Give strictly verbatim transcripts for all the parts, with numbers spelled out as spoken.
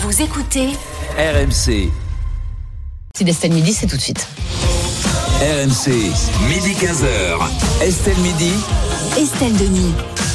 Vous écoutez R M C. C'est d'Estelle Midi, c'est tout de suite. R M C, midi quinze heures. Estelle Midi. Estelle Denis.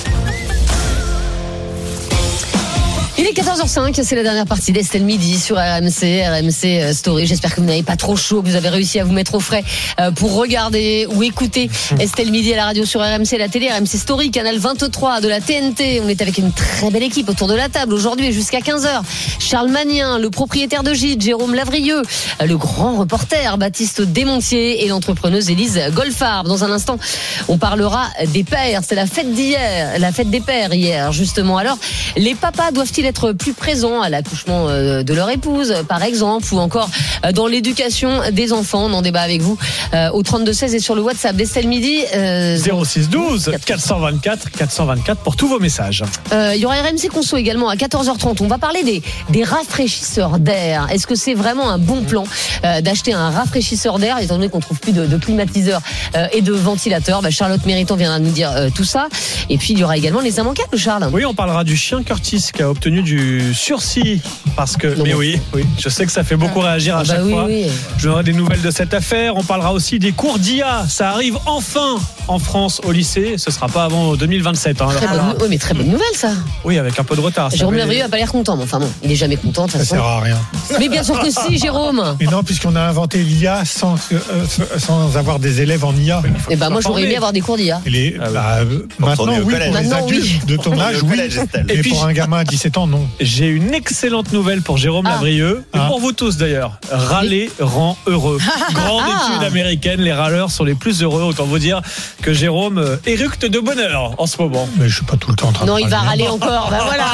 Il est quatorze heures cinq, c'est la dernière partie d'Estelle Midi sur R M C, R M C Story. J'espère que vous n'avez pas trop chaud, que vous avez réussi à vous mettre au frais pour regarder ou écouter Estelle Midi à la radio sur R M C, la télé, R M C Story, canal vingt-trois de la T N T. On est avec une très belle équipe autour de la table aujourd'hui et jusqu'à quinze heures. Charles Magnien, le propriétaire de Gîte, Jérôme Lavrieux, le grand reporter Baptiste Desmontiers et l'entrepreneuse Élise Golfard. Dans un instant, on parlera des pères. C'est la fête d'hier, la fête des pères hier, justement. Alors, les papas doivent-ils être plus présents à l'accouchement de leur épouse, par exemple, ou encore dans l'éducation des enfants? On en débat avec vous au trente-deux seize et sur le WhatsApp d'Estelle Midi. Euh, zéro six douze quatre cent vingt-quatre quatre cent vingt-quatre pour tous vos messages. Euh, il y aura R M C Conso également à quatorze heures trente. On va parler des, des rafraîchisseurs d'air. Est-ce que c'est vraiment un bon plan euh, d'acheter un rafraîchisseur d'air, étant donné qu'on trouve plus de, de climatiseurs euh, et de ventilateurs? Bah, Charlotte Mériton viendra nous dire euh, tout ça. Et puis il y aura également les immanquables, Charles. Oui, on parlera du chien Curtis qui a obtenu du sursis parce que non, mais oui, oui, je sais que ça fait beaucoup réagir à ah chaque bah oui, fois. Oui. Je donnerai des nouvelles de cette affaire. On parlera aussi des cours d'I A. Ça arrive enfin en France au lycée. Ce sera pas avant deux mille vingt-sept. Hein, très bonne, oui, mais très bonne nouvelle ça. Oui, avec un peu de retard. Jérôme Lavrieux a pas l'air content, mais enfin bon, il est jamais content. Ça sert à rien. Mais bien sûr que si, Jérôme. Mais non, puisqu'on a inventé l'I A sans euh, sans avoir des élèves en I A. Et bah moi j'aurais aimé avoir des cours d'I A. Les, ah, bah, maintenant oui, pour les adultes oui. De ton âge, oui. Et, et puis, pour un gamin à dix-sept ans, non. J'ai une excellente nouvelle pour Jérôme ah. Lavrieux et ah. pour vous tous d'ailleurs. Râler oui. rend heureux. Grande ah. étude américaine, les râleurs sont les plus heureux. Autant vous dire que Jérôme éructe de bonheur en ce moment. Mais je suis pas tout le temps en train non, de il va râler encore. Ben voilà.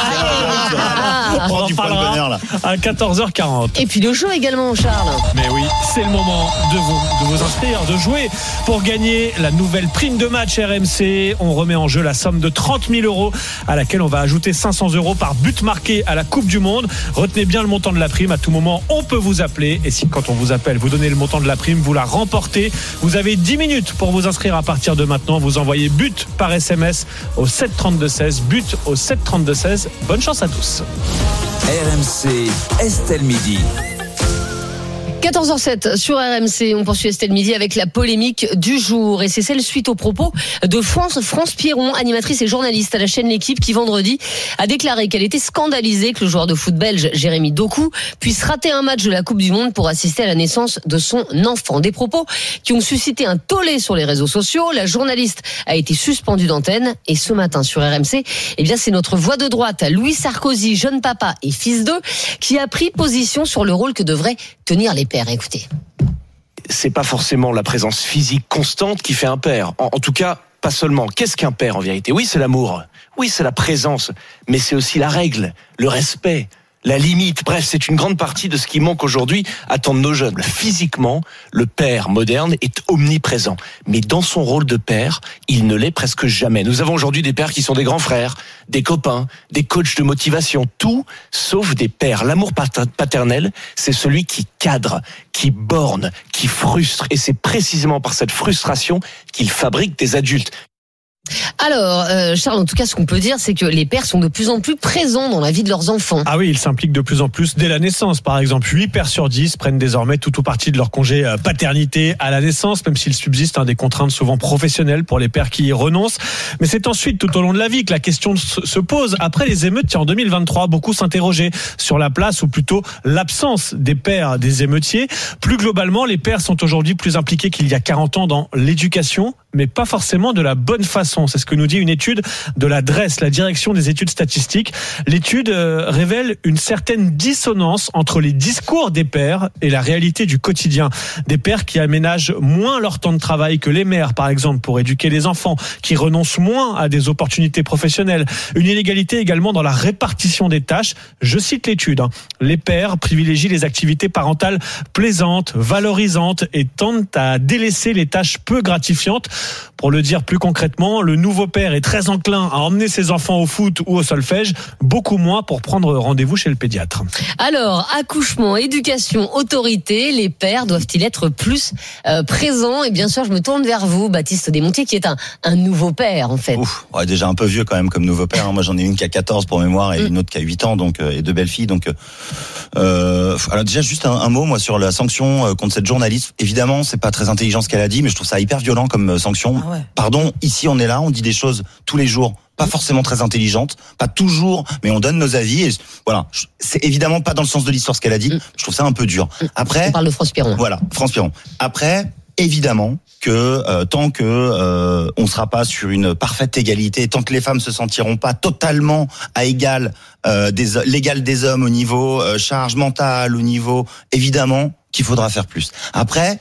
On en parlera à quatorze heures quarante. Et puis le jeu également, Charles. Mais oui, c'est le moment de vous, de vous inscrire, de jouer pour gagner la nouvelle prime de match R M C. On remet en jeu la somme de trente mille euros à laquelle on va ajouter cinq cents euros par but marqué à la Coupe du Monde. Retenez bien le montant de la prime. À tout moment, on peut vous appeler. Et si quand on vous appelle, vous donnez le montant de la prime, vous la remportez. Vous avez dix minutes pour vous inscrire à partir de maintenant. Vous envoyez but par S M S au sept trente-deux seize. But au sept trente-deux seize. Bonne chance à tous. R M C, Estelle Midi. quatorze heures sept sur R M C, on poursuit Estelle Midi avec la polémique du jour et c'est celle suite aux propos de France, France Piron, animatrice et journaliste à la chaîne L'Équipe qui vendredi a déclaré qu'elle était scandalisée que le joueur de foot belge Jérémy Doku puisse rater un match de la Coupe du Monde pour assister à la naissance de son enfant. Des propos qui ont suscité un tollé sur les réseaux sociaux. La journaliste a été suspendue d'antenne et ce matin sur R M C, eh bien c'est notre voix de droite, Louis Sarkozy, jeune papa et fils d'eux, qui a pris position sur le rôle que devraient tenir les pères. Écoutez. C'est pas forcément la présence physique constante qui fait un père. En, en tout cas, pas seulement. Qu'est-ce qu'un père en vérité? Oui, c'est l'amour. Oui, c'est la présence. Mais c'est aussi la règle, le respect, la limite. Bref, c'est une grande partie de ce qui manque aujourd'hui à tant de nos jeunes. Physiquement, le père moderne est omniprésent. Mais dans son rôle de père, il ne l'est presque jamais. Nous avons aujourd'hui des pères qui sont des grands frères, des copains, des coachs de motivation. Tout sauf des pères. L'amour paternel, c'est celui qui cadre, qui borne, qui frustre. Et c'est précisément par cette frustration qu'il fabrique des adultes. Alors, euh, Charles, en tout cas, ce qu'on peut dire, c'est que les pères sont de plus en plus présents dans la vie de leurs enfants. Ah oui, ils s'impliquent de plus en plus dès la naissance. Par exemple, huit pères sur dix prennent désormais tout ou partie de leur congé paternité à la naissance, même s'il subsiste hein, des contraintes souvent professionnelles pour les pères qui y renoncent. Mais c'est ensuite, tout au long de la vie, que la question se pose. Après les émeutes, en deux mille vingt-trois, beaucoup s'interrogeaient sur la place, ou plutôt l'absence des pères des émeutiers. Plus globalement, les pères sont aujourd'hui plus impliqués qu'il y a quarante ans dans l'éducation, mais pas forcément de la bonne façon. C'est ce que nous dit une étude de la D R E S, la Direction des études statistiques. L'étude euh, révèle une certaine dissonance entre les discours des pères et la réalité du quotidien. Des pères qui aménagent moins leur temps de travail que les mères, par exemple, pour éduquer les enfants, qui renoncent moins à des opportunités professionnelles. Une inégalité également dans la répartition des tâches. Je cite l'étude. Hein. Les pères privilégient les activités parentales plaisantes, valorisantes et tendent à délaisser les tâches peu gratifiantes Pour le dire plus concrètement, le nouveau père est très enclin à emmener ses enfants au foot ou au solfège, beaucoup moins pour prendre rendez-vous chez le pédiatre. Alors, accouchement, éducation, autorité, les pères doivent-ils être plus euh, présents? Et bien sûr, je me tourne vers vous, Baptiste Desmontiers, qui est un, un nouveau père, en fait. Ouf, ouais, déjà un peu vieux quand même comme nouveau père. Moi, j'en ai une qui a quatorze pour mémoire et mmh. une autre qui a huit ans, donc et deux belles filles. Donc, euh, alors déjà juste un, un mot, moi, sur la sanction contre cette journaliste. Évidemment, c'est pas très intelligent ce qu'elle a dit, mais je trouve ça hyper violent comme sanction. Ah ouais. Pardon, ici on est là, on dit des choses tous les jours, pas forcément très intelligentes, pas toujours, mais on donne nos avis. Et voilà, c'est évidemment pas dans le sens de l'histoire ce qu'elle a dit. Je trouve ça un peu dur. Après, on parle de France Piron. Voilà, France Piron. Après, évidemment que euh, tant que euh, on sera pas sur une parfaite égalité, tant que les femmes se sentiront pas totalement à égal euh, des l'égal des hommes au niveau euh, charge mentale, au niveau évidemment qu'il faudra faire plus. Après,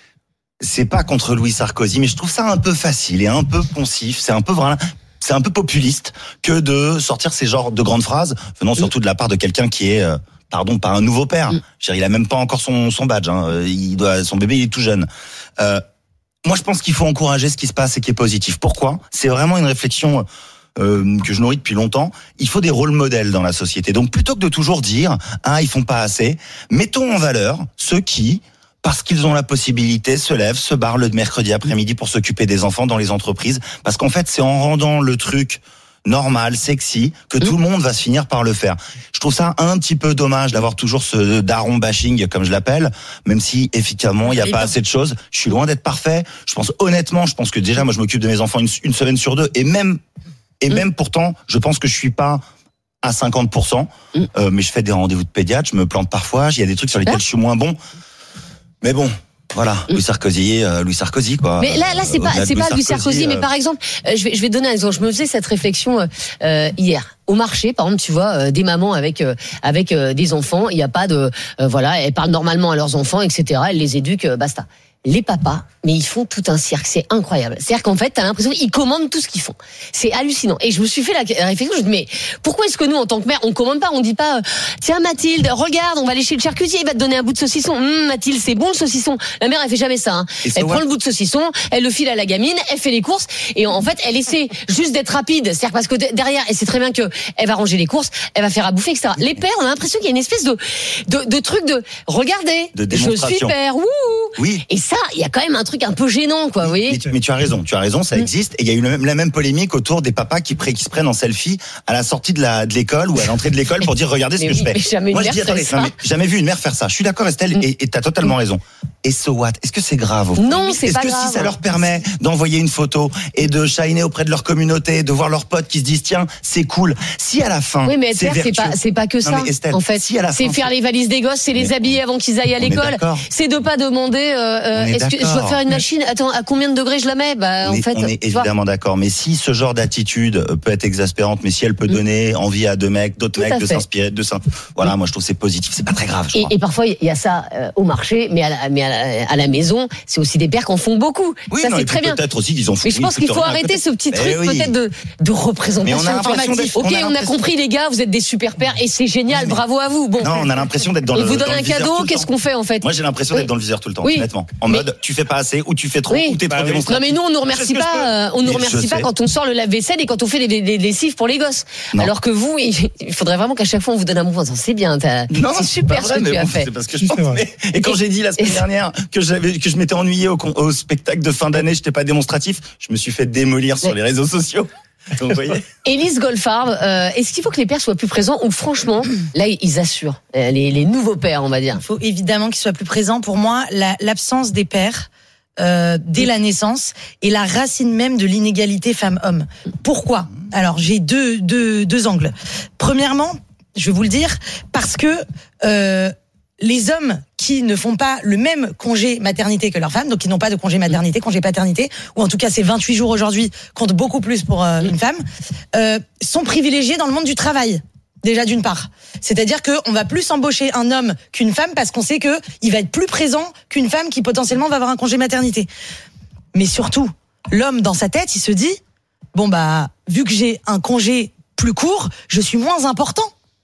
c'est pas contre Louis Sarkozy, mais je trouve ça un peu facile et un peu poncif. C'est un peu voilà, c'est un peu populiste que de sortir ces genres de grandes phrases venant surtout de la part de quelqu'un qui est, euh, pardon, pas un nouveau père. Je veux dire, il a même pas encore son son badge. Hein. Il doit, son bébé, il est tout jeune. Euh, moi, je pense qu'il faut encourager ce qui se passe et qui est positif. Pourquoi ? C'est vraiment une réflexion euh, que je nourris depuis longtemps. Il faut des rôles modèles dans la société. Donc, plutôt que de toujours dire ah ils font pas assez, mettons en valeur ceux qui, parce qu'ils ont la possibilité, se lèvent, se barrent le mercredi après-midi pour s'occuper des enfants dans les entreprises. Parce qu'en fait, c'est en rendant le truc normal, sexy, que tout le monde va se finir par le faire. Je trouve ça un petit peu dommage d'avoir toujours ce daron bashing, comme je l'appelle, même si, effectivement, il n'y a pas assez de choses. Je suis loin d'être parfait. Je pense, honnêtement, je pense que déjà, moi, je m'occupe de mes enfants une, une semaine sur deux. Et même, et même pourtant, je pense que je suis pas à cinquante pour cent. Euh, mais je fais des rendez-vous de pédiatre, je me plante parfois. Il y a des trucs sur lesquels je suis moins bon. Mais bon, voilà, Louis Sarkozy, euh, Louis Sarkozy quoi. Mais là, là, c'est pas, c'est pas Louis Sarkozy, euh... mais par exemple, euh, je vais, je vais donner un exemple. Je me faisais cette réflexion euh, hier au marché, par exemple, tu vois, euh, des mamans avec euh, avec euh, des enfants, il y a pas de, euh, voilà, elles parlent normalement à leurs enfants, et cetera. Elles les éduquent, euh, basta. Les papas, mais ils font tout un cirque, c'est incroyable. C'est-à-dire qu'en fait, t'as l'impression qu'ils commandent tout ce qu'ils font. C'est hallucinant. Et je me suis fait la réflexion, je me dis, mais pourquoi est-ce que nous, en tant que mère, on commande pas, on dit pas, tiens Mathilde, regarde, on va aller chez le charcutier, il va te donner un bout de saucisson. Hum, Mathilde, c'est bon le saucisson. La mère, elle fait jamais ça. Hein. Elle prend le bout de saucisson, elle le file à la gamine, elle fait les courses, et en fait, elle essaie juste d'être rapide. C'est-à-dire parce que derrière, elle sait très bien que elle va ranger les courses, elle va faire à bouffer, et cetera. Les pères, on a l'impression qu'il y a une espèce de de, de truc de, regardez, de je suis père, wouh. Oui. Et ça, il y a quand même un truc un peu gênant, quoi, vous voyez. Mais tu, mais tu as raison, tu as raison, ça existe. Et il y a eu la même, la même polémique autour des papas qui, pré, qui se prennent en selfie à la sortie de la de l'école ou à l'entrée de l'école pour dire regardez ce que oui, je fais. Mais jamais Moi une je dis attendez, ça. non, mais jamais vu une mère faire ça. Je suis d'accord Estelle, mm. et et t'as totalement raison. Et so what ? Est-ce que c'est grave au fond ? Non, c'est Est-ce pas que grave. si ça leur permet d'envoyer une photo et de shiner auprès de leur communauté, de voir leurs potes qui se disent tiens c'est cool, si à la fin oui mais être c'est, père, c'est pas c'est pas que ça. Non, Estelle, en fait, si à la c'est fin, faire les valises des gosses, c'est les mais habiller avant qu'ils aillent à l'école. C'est de pas demander euh, est-ce que je dois faire une machine, attends, à combien de degrés je la mets ? Bah on en est, fait, on est évidemment vois. D'accord, mais si ce genre d'attitude peut être exaspérante, mais si elle peut donner mmh. envie à deux mecs, d'autres Tout mecs de fait. s'inspirer, de ça, voilà, mmh. moi je trouve que c'est positif, c'est pas très grave. Je et, crois. et parfois il y a ça euh, au marché, mais à la, mais à la, à la maison, c'est aussi des pères qui en font beaucoup. Oui, ça non, c'est très bien. Peut-être aussi qu'ils en font. Mais je pense qu'il faut arrêter ce petit truc oui. peut-être de de représentation mais on a informative. Ok, on a, on a compris les gars, vous êtes des super pères et c'est génial, bravo à vous. Bon. Non, on a l'impression d'être dans et le. Et vous donnez un cadeau, qu'est-ce qu'on fait en fait ? Moi j'ai l'impression d'être dans le viseur tout le temps, honnêtement. En mais... mode, tu fais pas assez, ou tu fais trop, ou t'es trop démonstratif. Non mais nous on nous remercie pas, on nous remercie pas quand on sort le lave-vaisselle et quand on fait les, les, les lessives pour les gosses. Non. Alors que vous, il faudrait vraiment qu'à chaque fois on vous donne un bon point. C'est bien, non, c'est super ce que tu as fait. C'est parce que je pense. Et quand j'ai dit la semaine dernière que j'avais, que je m'étais ennuyé au, au spectacle de fin d'année, j'étais pas démonstratif, je me suis fait démolir sur les réseaux sociaux. Donc, vous voyez. Élise Goldfarb, euh, est-ce qu'il faut que les pères soient plus présents ou franchement, là ils assurent les, les nouveaux pères, on va dire. Il faut évidemment qu'ils soient plus présents. Pour moi, la, l'absence des pères. Euh, dès la naissance est la racine même de l'inégalité femmes-hommes. Pourquoi ? Alors j'ai deux, deux, deux angles. Premièrement, je vais vous le dire, parce que euh, les hommes qui ne font pas le même congé maternité que leurs femmes, donc qui n'ont pas de congé maternité, congé paternité, ou en tout cas c'est vingt-huit jours aujourd'hui, comptent beaucoup plus pour euh, une femme, euh, sont privilégiés dans le monde du travail. Déjà d'une part. C'est-à-dire qu'on va plus embaucher un homme qu'une femme parce qu'on sait qu'il va être plus présent qu'une femme qui potentiellement va avoir un congé maternité. Mais surtout, l'homme dans sa tête, il se dit, bon bah, vu que j'ai un congé plus court, je suis moins important.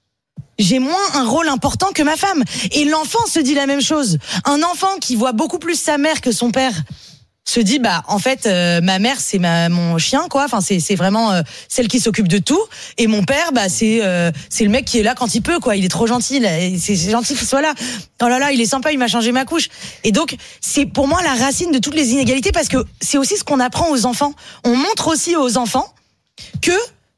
J'ai moins un rôle important que ma femme. Et l'enfant se dit la même chose. Un enfant qui voit beaucoup plus sa mère que son père se dit bah en fait euh, ma mère c'est ma mon chien quoi, enfin c'est c'est vraiment euh, celle qui s'occupe de tout, et mon père bah c'est euh, c'est le mec qui est là quand il peut quoi, il est trop gentil là, c'est, c'est gentil qu'il soit là. Oh là là, il est sympa, il m'a changé ma couche. Et donc c'est pour moi la racine de toutes les inégalités, parce que c'est aussi ce qu'on apprend aux enfants. On montre aussi aux enfants que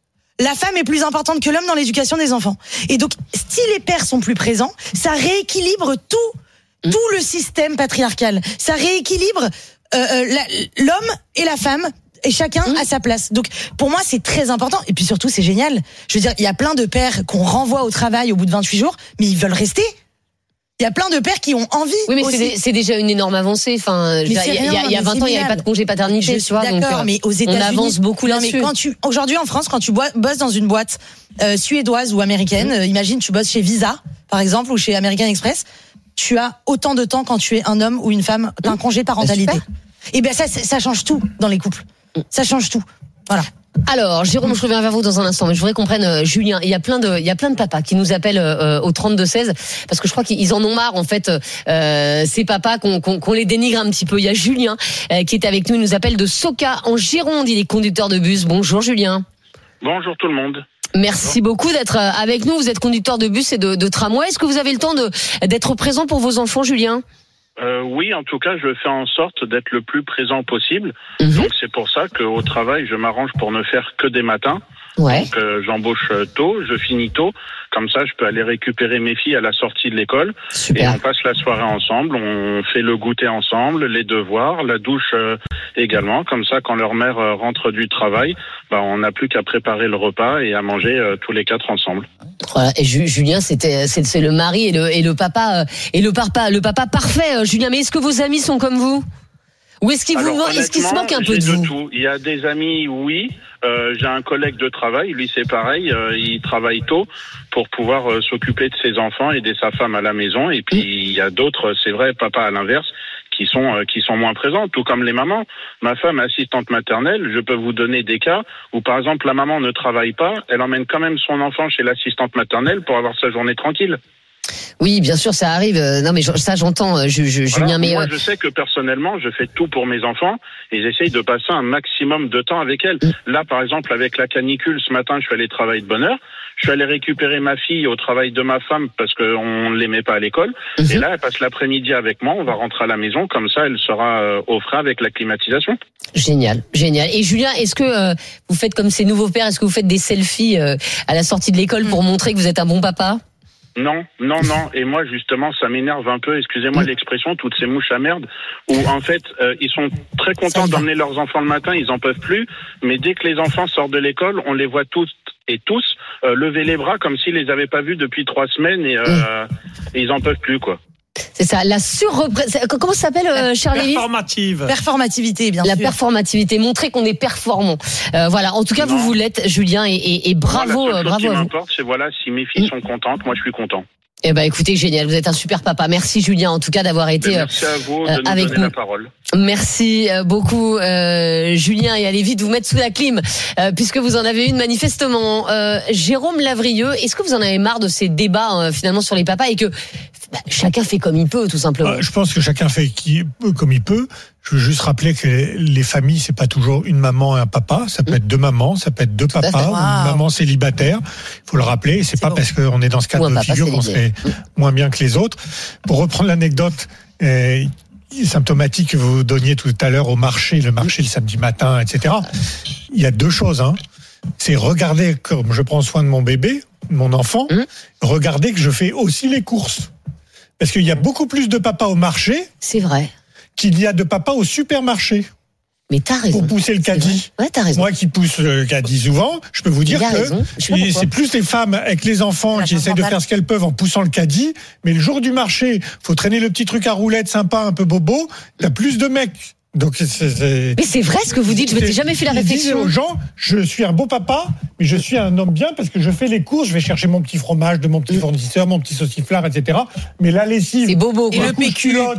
la femme est plus importante que l'homme dans l'éducation des enfants. Et donc si les pères sont plus présents, ça rééquilibre tout tout le système patriarcal. Ça rééquilibre Euh, la, l'homme et la femme, et chacun mmh. à sa place. Donc pour moi c'est très important, et puis surtout c'est génial. Je veux dire, il y a plein de pères qu'on renvoie au travail au bout de vingt-huit jours, mais ils veulent rester. Il y a plein de pères qui ont envie. Oui, mais aussi. c'est, c'est déjà une énorme avancée. Enfin, il y a, il y a vingt ans, il n'y avait pas de congé paternité. Je suis d'accord, donc, euh, mais aux États-Unis, on avance beaucoup non, là-dessus. Mais quand tu, aujourd'hui en France, quand tu bosses dans une boîte euh, suédoise ou américaine, mmh. euh, imagine tu bosses chez Visa, par exemple, ou chez American Express, tu as autant de temps quand tu es un homme ou une femme d'un mmh. congé parentalité. Et ben ça, ça change tout dans les couples. Ça change tout. Voilà. Alors, Jérôme, je reviens vers vous dans un instant, mais je voudrais qu'on prenne euh, Julien. Il y a plein de, il y a plein de papas qui nous appellent euh, au trente-deux seize, parce que je crois qu'ils en ont marre en fait, euh, ces papas qu'on, qu'on, qu'on les dénigre un petit peu. Il y a Julien euh, qui est avec nous, il nous appelle de Soka en Gironde. Il est conducteur de bus. Bonjour Julien. Bonjour tout le monde. Merci beaucoup d'être avec nous. Vous êtes conducteur de bus et de, de tramway. Est-ce que vous avez le temps de d'être présent pour vos enfants, Julien? Euh, oui, en tout cas, je fais en sorte d'être le plus présent possible. Mmh. Donc, c'est pour ça qu'au travail, je m'arrange pour ne faire que des matins. Ouais. Donc, euh, j'embauche tôt, je finis tôt. Comme ça, je peux aller récupérer mes filles à la sortie de l'école. Super. Et on passe la soirée ensemble. On fait le goûter ensemble, les devoirs, la douche euh, également. Comme ça, quand leur mère euh, rentre du travail, bah, on n'a plus qu'à préparer le repas et à manger euh, tous les quatre ensemble. Voilà. Et Ju- Julien, c'était, c'est, c'est le mari et le, et le papa, euh, et le papa, le papa parfait, euh, Julien. Mais est-ce que vos amis sont comme vous? Ou est-ce qu'il, Alors, vous, est-ce qu'il se manque un peu de vous? Tout. Il y a des amis, oui. Euh, j'ai un collègue de travail, lui c'est pareil, euh, il travaille tôt pour pouvoir euh, s'occuper de ses enfants, aider sa femme à la maison. Et puis il y a d'autres, c'est vrai, papa à l'inverse, qui sont euh, qui sont moins présents, tout comme les mamans. Ma femme est assistante maternelle, je peux vous donner des cas où par exemple la maman ne travaille pas, elle emmène quand même son enfant chez l'assistante maternelle pour avoir sa journée tranquille. Oui, bien sûr, ça arrive. Non, mais ça, j'entends, je, je, voilà, Julien. Mais moi, je sais que personnellement, je fais tout pour mes enfants et j'essaye de passer un maximum de temps avec elles. Mmh. Là, par exemple, avec la canicule, ce matin, je suis allé travailler de bonne heure. Je suis allé récupérer ma fille au travail de ma femme parce qu'on ne l'aimait pas à l'école. Mmh. Et là, elle passe l'après-midi avec moi. On va rentrer à la maison. Comme ça, elle sera euh, au frais avec la climatisation. Génial, génial. Et Julien, est-ce que euh, vous faites comme ces nouveaux pères? Est-ce que vous faites des selfies euh, à la sortie de l'école pour montrer que vous êtes un bon papa? Non, non, non. Et moi, justement, ça m'énerve un peu, excusez-moi l'expression, toutes ces mouches à merde, où en fait, euh, ils sont très contents d'emmener leurs enfants le matin, ils en peuvent plus, mais dès que les enfants sortent de l'école, on les voit tous et tous euh, lever les bras comme s'ils les avaient pas vus depuis trois semaines et, euh, et ils en peuvent plus, quoi. C'est ça, la surreprésentation. Comment ça s'appelle, euh, cher Lévis ? Performative. Performativité, bien la sûr. La performativité, montrer qu'on est performant. Euh, voilà, en tout cas, non. vous vous l'êtes, Julien, et, et, et bravo, moi, la seule chose bravo qui à vous. m'importe, c'est voilà, si mes filles sont contentes, moi je suis content. Eh ben, écoutez, génial, vous êtes un super papa. Merci Julien, en tout cas, d'avoir été merci à vous de euh, nous avec donner nous. La parole. Merci beaucoup, euh, Julien, et allez vite vous mettre sous la clim, euh, puisque vous en avez une manifestement. Euh, Jérôme Lavrieux, est-ce que vous en avez marre de ces débats euh, finalement sur les papas et que bah, chacun fait comme il peut, tout simplement? euh, Je pense que chacun fait qui, comme il peut. Je veux juste rappeler que les familles, c'est pas toujours une maman et un papa. Ça peut mmh. être deux mamans, ça peut être deux papas, ou une maman célibataire. Il faut le rappeler. C'est, c'est pas bon. Parce qu'on est dans ce cas de figure qu'on serait mmh. moins bien que les autres. Pour reprendre l'anecdote euh, symptomatique que vous donniez tout à l'heure au marché, le marché mmh. le samedi matin, et cetera. Il y a deux choses. Hein. C'est regarder comme je prends soin de mon bébé, mon enfant. Mmh. Regarder que je fais aussi les courses. Parce qu'il y a beaucoup plus de papas au marché. C'est vrai. Qu'il y a de papas au supermarché. Mais t'as raison. Pour pousser le caddie. Ouais, t'as raison. Moi qui pousse le caddie souvent, je peux vous dire que c'est plus les femmes avec les enfants qui essaient de faire ce qu'elles peuvent en poussant le caddie, mais le jour du marché, faut traîner le petit truc à roulettes sympa, un peu bobo, t'as plus de mecs. Donc c'est, c'est... Mais c'est vrai ce que vous dites, je m'étais jamais fait la réflexion. Aux gens, je suis un bon papa, mais je suis un homme bien parce que je fais les courses, je vais chercher mon petit fromage de mon petit fournisseur, mon petit sauciflard, et cetera. Mais la lessive, c'est bobo, quoi. Et le P Q,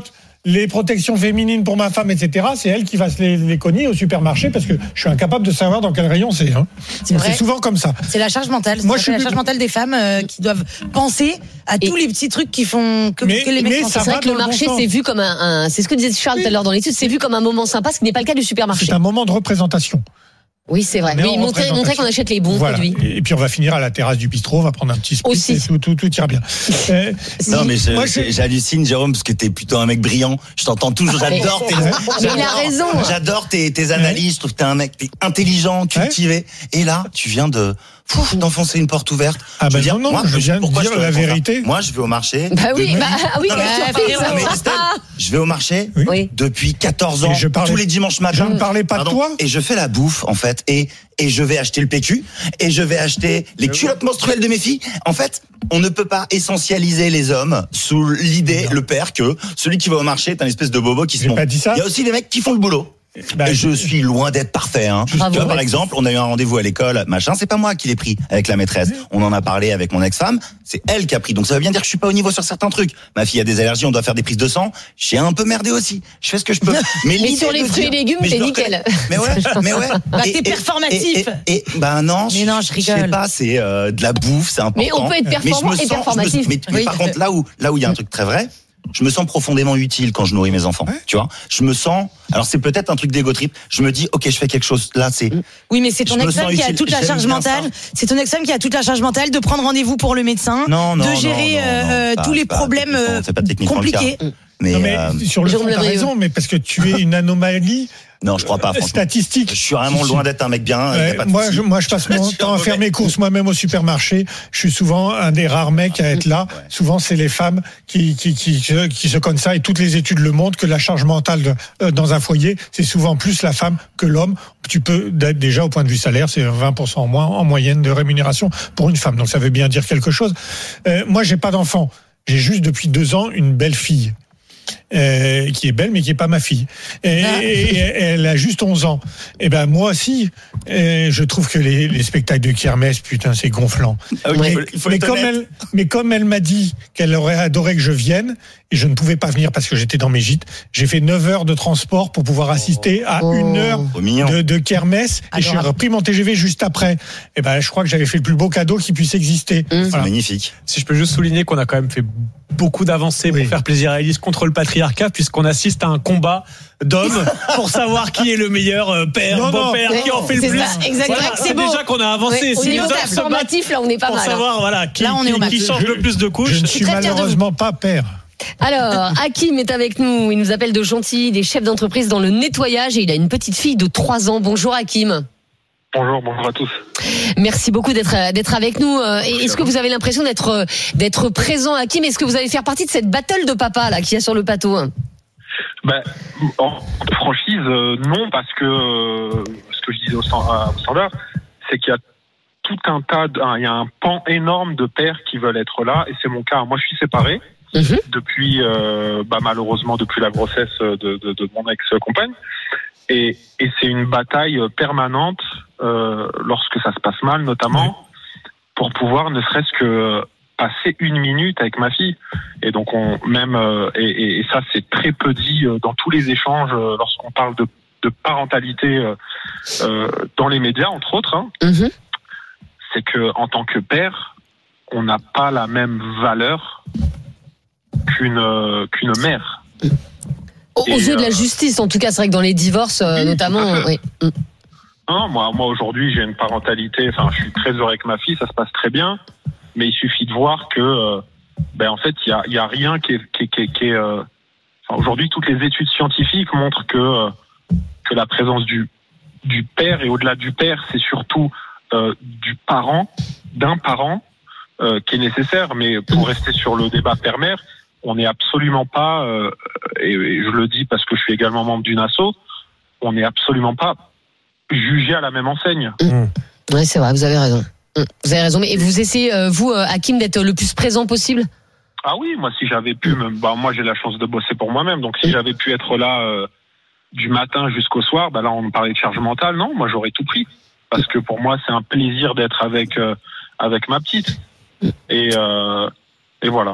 les protections féminines pour ma femme, et cetera, c'est elle qui va se les, les cogner au supermarché parce que je suis incapable de savoir dans quel rayon c'est. Hein. C'est, c'est souvent comme ça. C'est la charge mentale. Moi, c'est je la suis charge plus... mentale des femmes euh, qui doivent penser à Et... tous les petits trucs qui font que, mais, que les mecs mais font. ça C'est vrai que le marché, bon c'est vu comme un, un. C'est ce que disait Charles tout à l'heure dans l'étude. C'est vu comme un moment sympa, ce qui n'est pas le cas du supermarché. C'est un moment de représentation. Oui, c'est vrai. Oui, montrer, montrer qu'on achète les bons voilà. produits. Et puis on va finir à la terrasse du bistrot, on va prendre un petit split Aussi. et tout, tout, tout ira bien. Euh, Non, mais je, moi, je... j'hallucine, Jérôme, parce que t'es plutôt un mec brillant. Je t'entends toujours, j'adore tes, mais il a raison. J'adore tes, tes analyses. Je trouve que t'es un mec t'es intelligent, cultivé. Ouais. Et là, tu viens de, pouf, d'enfoncer une porte ouverte. Ah, bah je non, non, moi, je viens de dire je la vérité. Moi, je vais au marché. Bah oui, bah, oui, non, bah, mais, bah, mais Estelle, je vais au marché oui. depuis quatorze ans, je parlais, tous les dimanches matins. Je ne parlais pas Pardon, de toi. Et je fais la bouffe, en fait. Et, et je vais acheter le P Q. Et je vais acheter les culottes menstruelles de mes filles. En fait, on ne peut pas essentialiser les hommes sous l'idée, non. le père, que celui qui va au marché est un espèce de bobo qui se monte. Il y a aussi les mecs qui font le boulot. Bah, et je suis loin d'être parfait. Hein. Tu vois, par exemple, on a eu un rendez-vous à l'école, machin. C'est pas moi qui l'ai pris avec la maîtresse. On en a parlé avec mon ex-femme. C'est elle qui a pris. Donc ça veut bien dire que je suis pas au niveau sur certains trucs. Ma fille a des allergies, on doit faire des prises de sang. J'ai un peu merdé aussi. Je fais ce que je peux. Mais, mais sur les fruits dire, et légumes, t'es nickel. Mais ouais, mais ouais. Bah, et, t'es performatif. Et, et, et ben non, mais non, je rigole. Je sais pas, c'est euh, de la bouffe, c'est important. Mais on peut être performant et performatif. Mais, mais, mais par contre, là où là où il y a un truc très vrai. Je me sens profondément utile quand je nourris mes enfants. Ouais. Tu vois, je me sens. Alors c'est peut-être un truc d'égo trip. Je me dis, ok, je fais quelque chose. Là, c'est. Oui, mais c'est ton ex-femme qui a toute la charge mentale. C'est ton ex-femme qui a toute la charge mentale de prendre rendez-vous pour le médecin, non, non, de gérer non, non, non, euh, pas, tous les pas, problèmes c'est pas compliqués. Mais, non, mais euh, sur le fond, t'as raison, mais parce que tu es une anomalie. Non, je crois pas. Statistique. Je suis vraiment loin d'être un mec bien. Ouais, moi, je, moi, je passe mon temps à faire mes courses moi-même au supermarché. Je suis souvent un des rares mecs à être là. Ouais. Souvent, c'est les femmes qui, qui, qui, qui, qui se connaissent ça. Et toutes les études le montrent que la charge mentale de, euh, dans un foyer, c'est souvent plus la femme que l'homme. Tu peux, déjà, au point de vue salaire, c'est vingt pour cent en moins en moyenne de rémunération pour une femme. Donc, ça veut bien dire quelque chose. Euh, moi, j'ai pas d'enfant. J'ai juste depuis deux ans une belle fille. Euh, qui est belle mais qui est pas ma fille et, ah. et, et elle a juste onze ans et ben moi aussi euh, je trouve que les, les spectacles de kermesse putain c'est gonflant ah oui, mais, il faut, il faut mais, comme elle, mais comme elle m'a dit qu'elle aurait adoré que je vienne et je ne pouvais pas venir parce que j'étais dans mes gîtes, j'ai fait neuf heures de transport pour pouvoir assister à oh. une heure de, de kermesse et alors, je suis repris mon T G V juste après et ben je crois que j'avais fait le plus beau cadeau qui puisse exister. Mmh. Voilà. C'est magnifique. Si je peux juste souligner qu'on a quand même fait beaucoup d'avancées oui. pour faire plaisir à Élise contre le patriarcat puisqu'on assiste à un combat d'hommes pour savoir qui est le meilleur père, non, beau-père, non, qui en fait le plus. Ça, exactement. Voilà, c'est, c'est déjà qu'on a avancé. Ouais, si au niveau performatif, là, on n'est pas pour mal. Pour savoir, voilà, qui, là, on est qui, qui change je, le plus de couches. Je ne suis malheureusement pas père. Alors, Hakim est avec nous. Il nous appelle de Gentilly, des chefs d'entreprise dans le nettoyage et il a une petite fille de trois ans. Bonjour Hakim. Bonjour, bonjour à tous. Merci beaucoup d'être d'être avec nous. Est-ce que vous avez l'impression d'être d'être présent, Hakim? Est-ce que vous allez faire partie de cette battle de papa là qu'il y a sur le plateau? Ben, en franchise, euh, non, parce que euh, ce que je disais au, au standard, c'est qu'il y a tout un tas, de, il y a un pan énorme de pères qui veulent être là, et c'est mon cas. Moi, je suis séparé mmh. depuis, euh, bah, malheureusement, depuis la grossesse de, de, de mon ex-compagne. Et, et c'est une bataille permanente euh, lorsque ça se passe mal, notamment, oui. pour pouvoir ne serait-ce que passer une minute avec ma fille. Et donc, on même euh, et, et ça, c'est très peu dit euh, dans tous les échanges euh, lorsqu'on parle de, de parentalité euh, euh, dans les médias, entre autres. Hein, mm-hmm. C'est que en tant que père, on n'a pas la même valeur qu'une euh, qu'une mère. Mm. Aux et yeux de la justice, en tout cas, c'est vrai que dans les divorces, euh, oui, notamment. Oui. Non, moi, moi aujourd'hui, j'ai une parentalité. Enfin, je suis très heureux avec ma fille, ça se passe très bien. Mais il suffit de voir que, euh, ben en fait, il y a, y a rien qui est, qui est, qui est, qui est euh, enfin, aujourd'hui, toutes les études scientifiques montrent que euh, que la présence du du père et au-delà du père, c'est surtout euh, du parent, d'un parent euh, qui est nécessaire. Mais pour rester sur le débat père-mère, on n'est absolument pas, euh, et, et je le dis parce que je suis également membre d'une asso, on n'est absolument pas jugé à la même enseigne. Mmh. Oui, c'est vrai, vous avez raison. Vous avez raison, mais vous essayez, vous, Hakim, d'être le plus présent possible? Ah oui, moi, si j'avais pu, me, bah, moi, j'ai la chance de bosser pour moi-même, donc si j'avais pu être là euh, du matin jusqu'au soir, bah là, on parlait de charge mentale, non, moi, j'aurais tout pris, parce que pour moi, c'est un plaisir d'être avec euh, avec ma petite, et euh, et voilà.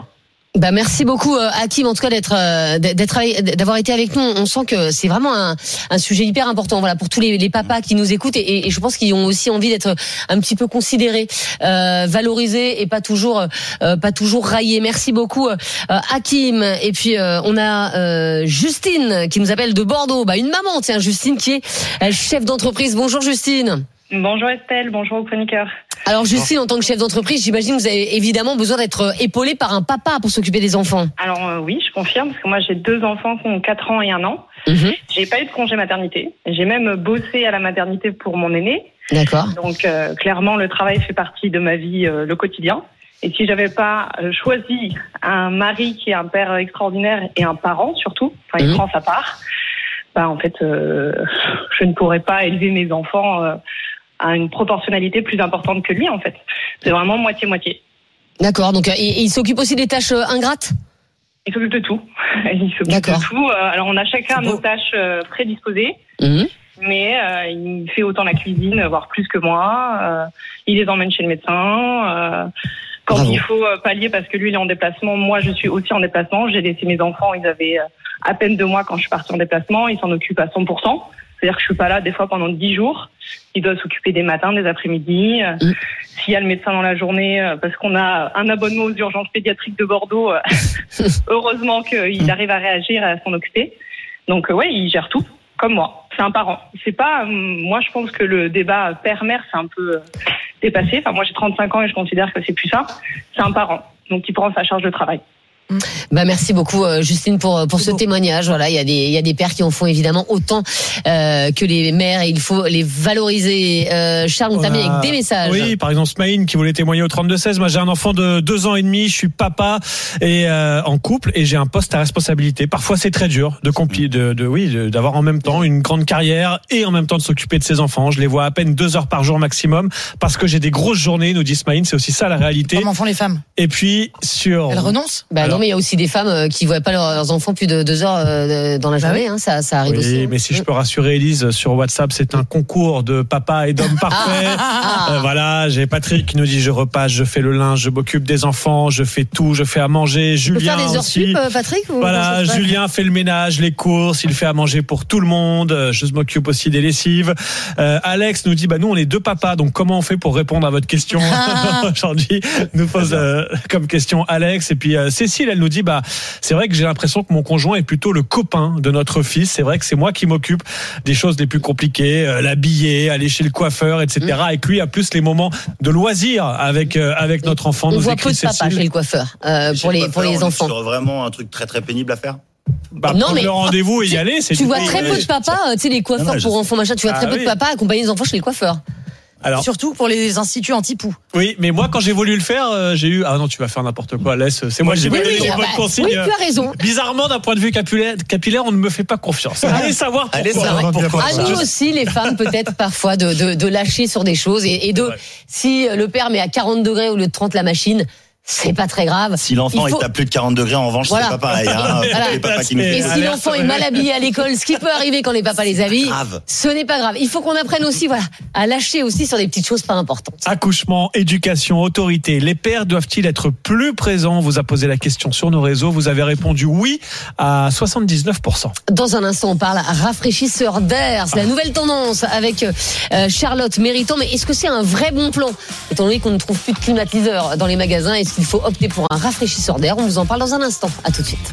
Bah merci beaucoup euh, Hakim en tout cas d'être euh, d'être d'avoir été avec nous. On sent que c'est vraiment un, un sujet hyper important voilà pour tous les, les papas qui nous écoutent et, et je pense qu'ils ont aussi envie d'être un petit peu considérés, euh, valorisés et pas toujours euh, pas toujours raillés. Merci beaucoup euh, Hakim et puis euh, on a euh, Justine qui nous appelle de Bordeaux. Bah une maman tiens Justine qui est euh, chef d'entreprise. Bonjour Justine. Bonjour Estelle, bonjour aux chroniqueurs. Alors Justine, en tant que chef d'entreprise, j'imagine que vous avez évidemment besoin d'être épaulée par un papa pour s'occuper des enfants. Alors euh, oui, je confirme, parce que moi j'ai deux enfants qui ont quatre ans et un an. Mmh. J'ai pas eu de congé maternité. J'ai même bossé à la maternité pour mon aîné. D'accord. Donc euh, clairement, le travail fait partie de ma vie, euh, le quotidien. Et si j'avais pas euh, choisi un mari qui est un père extraordinaire et un parent surtout, enfin il mmh. prend sa part, bah en fait, euh, je ne pourrais pas élever mes enfants euh, à une proportionnalité plus importante que lui, en fait. C'est vraiment moitié-moitié. D'accord, donc il, il s'occupe aussi des tâches ingrates ? Il s'occupe de tout. Il s'occupe D'accord. de tout. Alors, on a chacun nos tâches prédisposées, mmh. mais euh, il fait autant la cuisine, voire plus que moi. Euh, il les emmène chez le médecin. Euh, quand Bravo. Il faut pallier, parce que lui, il est en déplacement, moi, je suis aussi en déplacement. J'ai laissé mes enfants, ils avaient à peine deux mois quand je suis partie en déplacement. Il s'en occupe à cent pour cent. C'est-à-dire que je suis pas là des fois pendant dix jours. Il doit s'occuper des matins, des après-midi. Mmh. S'il y a le médecin dans la journée, parce qu'on a un abonnement aux urgences pédiatriques de Bordeaux, heureusement qu'il mmh. arrive à réagir et à s'en occuper. Donc ouais, il gère tout, comme moi. C'est un parent. C'est pas, moi je pense que le débat père-mère c'est un peu dépassé. Enfin moi j'ai trente-cinq ans et je considère que c'est plus ça. C'est un parent, donc il prend sa charge de travail. Bah merci beaucoup Justine pour pour ce témoignage. Voilà, il y a des il y a des pères qui en font évidemment autant euh, que les mères et il faut les valoriser. Euh, Charles, on t'a mis avec des messages. Oui, par exemple Smaïn qui voulait témoigner au trente-deux seize. Moi j'ai un enfant de deux ans et demi, je suis papa et euh, en couple et j'ai un poste à responsabilité. Parfois c'est très dur de compli de, de oui de, d'avoir en même temps une grande carrière et en même temps de s'occuper de ses enfants. Je les vois à peine deux heures par jour maximum parce que j'ai des grosses journées. Nous dit Smaïn, c'est aussi ça la réalité. Comment font les femmes ? Et puis sur. Elles renoncent ? Bah Alors, mais il y a aussi des femmes qui ne voient pas leurs enfants plus de deux heures dans la journée. Hein, ça, ça arrive oui, aussi. Mais si je peux rassurer Élise, sur WhatsApp, c'est un concours de papa et d'homme parfait. Ah, ah, ah. Euh, voilà, j'ai Patrick qui nous dit je repasse, je fais le linge, je m'occupe des enfants, je fais tout, je fais à manger. Tu Julien peux faire des heures aussi. sup, Patrick ou Voilà, Julien fait le ménage, les courses, il fait à manger pour tout le monde. Je m'occupe aussi des lessives. Euh, Alex nous dit bah nous on est deux papas, donc comment on fait pour répondre à votre question aujourd'hui? Nous pose euh, comme question Alex et puis euh, Cécile, elle nous dit bah c'est vrai que j'ai l'impression que mon conjoint est plutôt le copain de notre fils. C'est vrai que c'est moi qui m'occupe des choses les plus compliquées, euh, l'habiller, aller chez le coiffeur, et cetera. Mmh. Et que lui a plus les moments de loisirs avec euh, avec notre enfant. On nous voit peu de papa chez le coiffeur euh, pour les pour les enfants. C'est vraiment un truc très très pénible à faire. Bah, non, mais le rendez-vous et y aller, c'est tu vois très peu de papas, tu sais les coiffeurs non, non, pour enfants machin. Tu vois très ah, peu oui. de papas accompagner les enfants chez les coiffeurs. Alors, surtout pour les instituts anti-poux. Oui, mais moi, quand j'ai voulu le faire, euh, j'ai eu ah non, tu vas faire n'importe quoi. Laisse, c'est moi, j'ai oui, donné oui, les bah, bonnes consignes. Oui, tu as raison. Bizarrement, d'un point de vue capillaire, capillaire, on ne me fait pas confiance. Allez savoir pourquoi. Allez savoir pourquoi. À nous aussi, les femmes, peut-être parfois de, de, de lâcher sur des choses et, et de, ouais. si le père met à quarante degrés au lieu de trente la machine. C'est pas très grave. Si l'enfant il faut... est à plus de quarante degrés, en revanche, voilà. c'est pas pareil. Hein, voilà. Les papas qui nous et si l'enfant est mal habillé à l'école, ce qui peut arriver quand les papas les habillent, ce n'est pas grave. Il faut qu'on apprenne aussi, voilà, à lâcher aussi sur des petites choses pas importantes. Accouchement, éducation, autorité. Les pères doivent-ils être plus présents ? On vous a posé la question sur nos réseaux. Vous avez répondu oui à soixante-dix-neuf pour cent. Dans un instant, on parle rafraîchisseur d'air. C'est la nouvelle tendance avec euh, Charlotte Méritant. Mais est-ce que c'est un vrai bon plan ? Étant donné qu'on ne trouve plus de climatiseurs dans les magasins, est-ce qu'il faut opter pour un rafraîchisseur d'air? On vous en parle dans un instant. À tout de suite.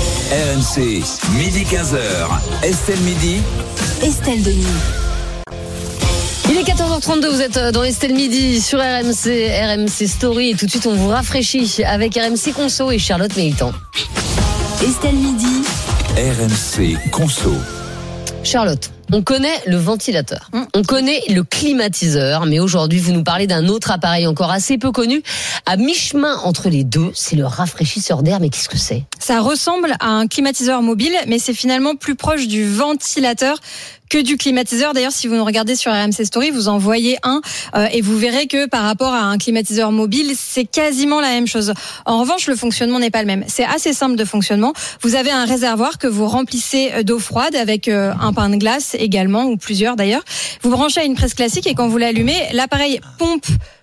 R M C, midi quinze heures. Estelle Midi. Estelle Denis. Il est quatorze heures trente-deux, vous êtes dans Estelle Midi sur R M C, R M C Story. Et tout de suite, on vous rafraîchit avec R M C Conso et Charlotte Méritant. Estelle Midi. R M C Conso. Charlotte, on connaît le ventilateur, on connaît le climatiseur, mais aujourd'hui vous nous parlez d'un autre appareil encore assez peu connu, à mi-chemin entre les deux, c'est le rafraîchisseur d'air. Mais qu'est-ce que c'est ? Ça ressemble à un climatiseur mobile, mais c'est finalement plus proche du ventilateur que du climatiseur. D'ailleurs, si vous nous regardez sur R M C Story, vous en voyez un euh, et vous verrez que par rapport à un climatiseur mobile, c'est quasiment la même chose. En revanche, le fonctionnement n'est pas le même. C'est assez simple de fonctionnement. Vous avez un réservoir que vous remplissez d'eau froide avec euh, un pain de glace également, ou plusieurs d'ailleurs. Vous branchez à une prise classique et quand vous l'allumez, l'appareil pompe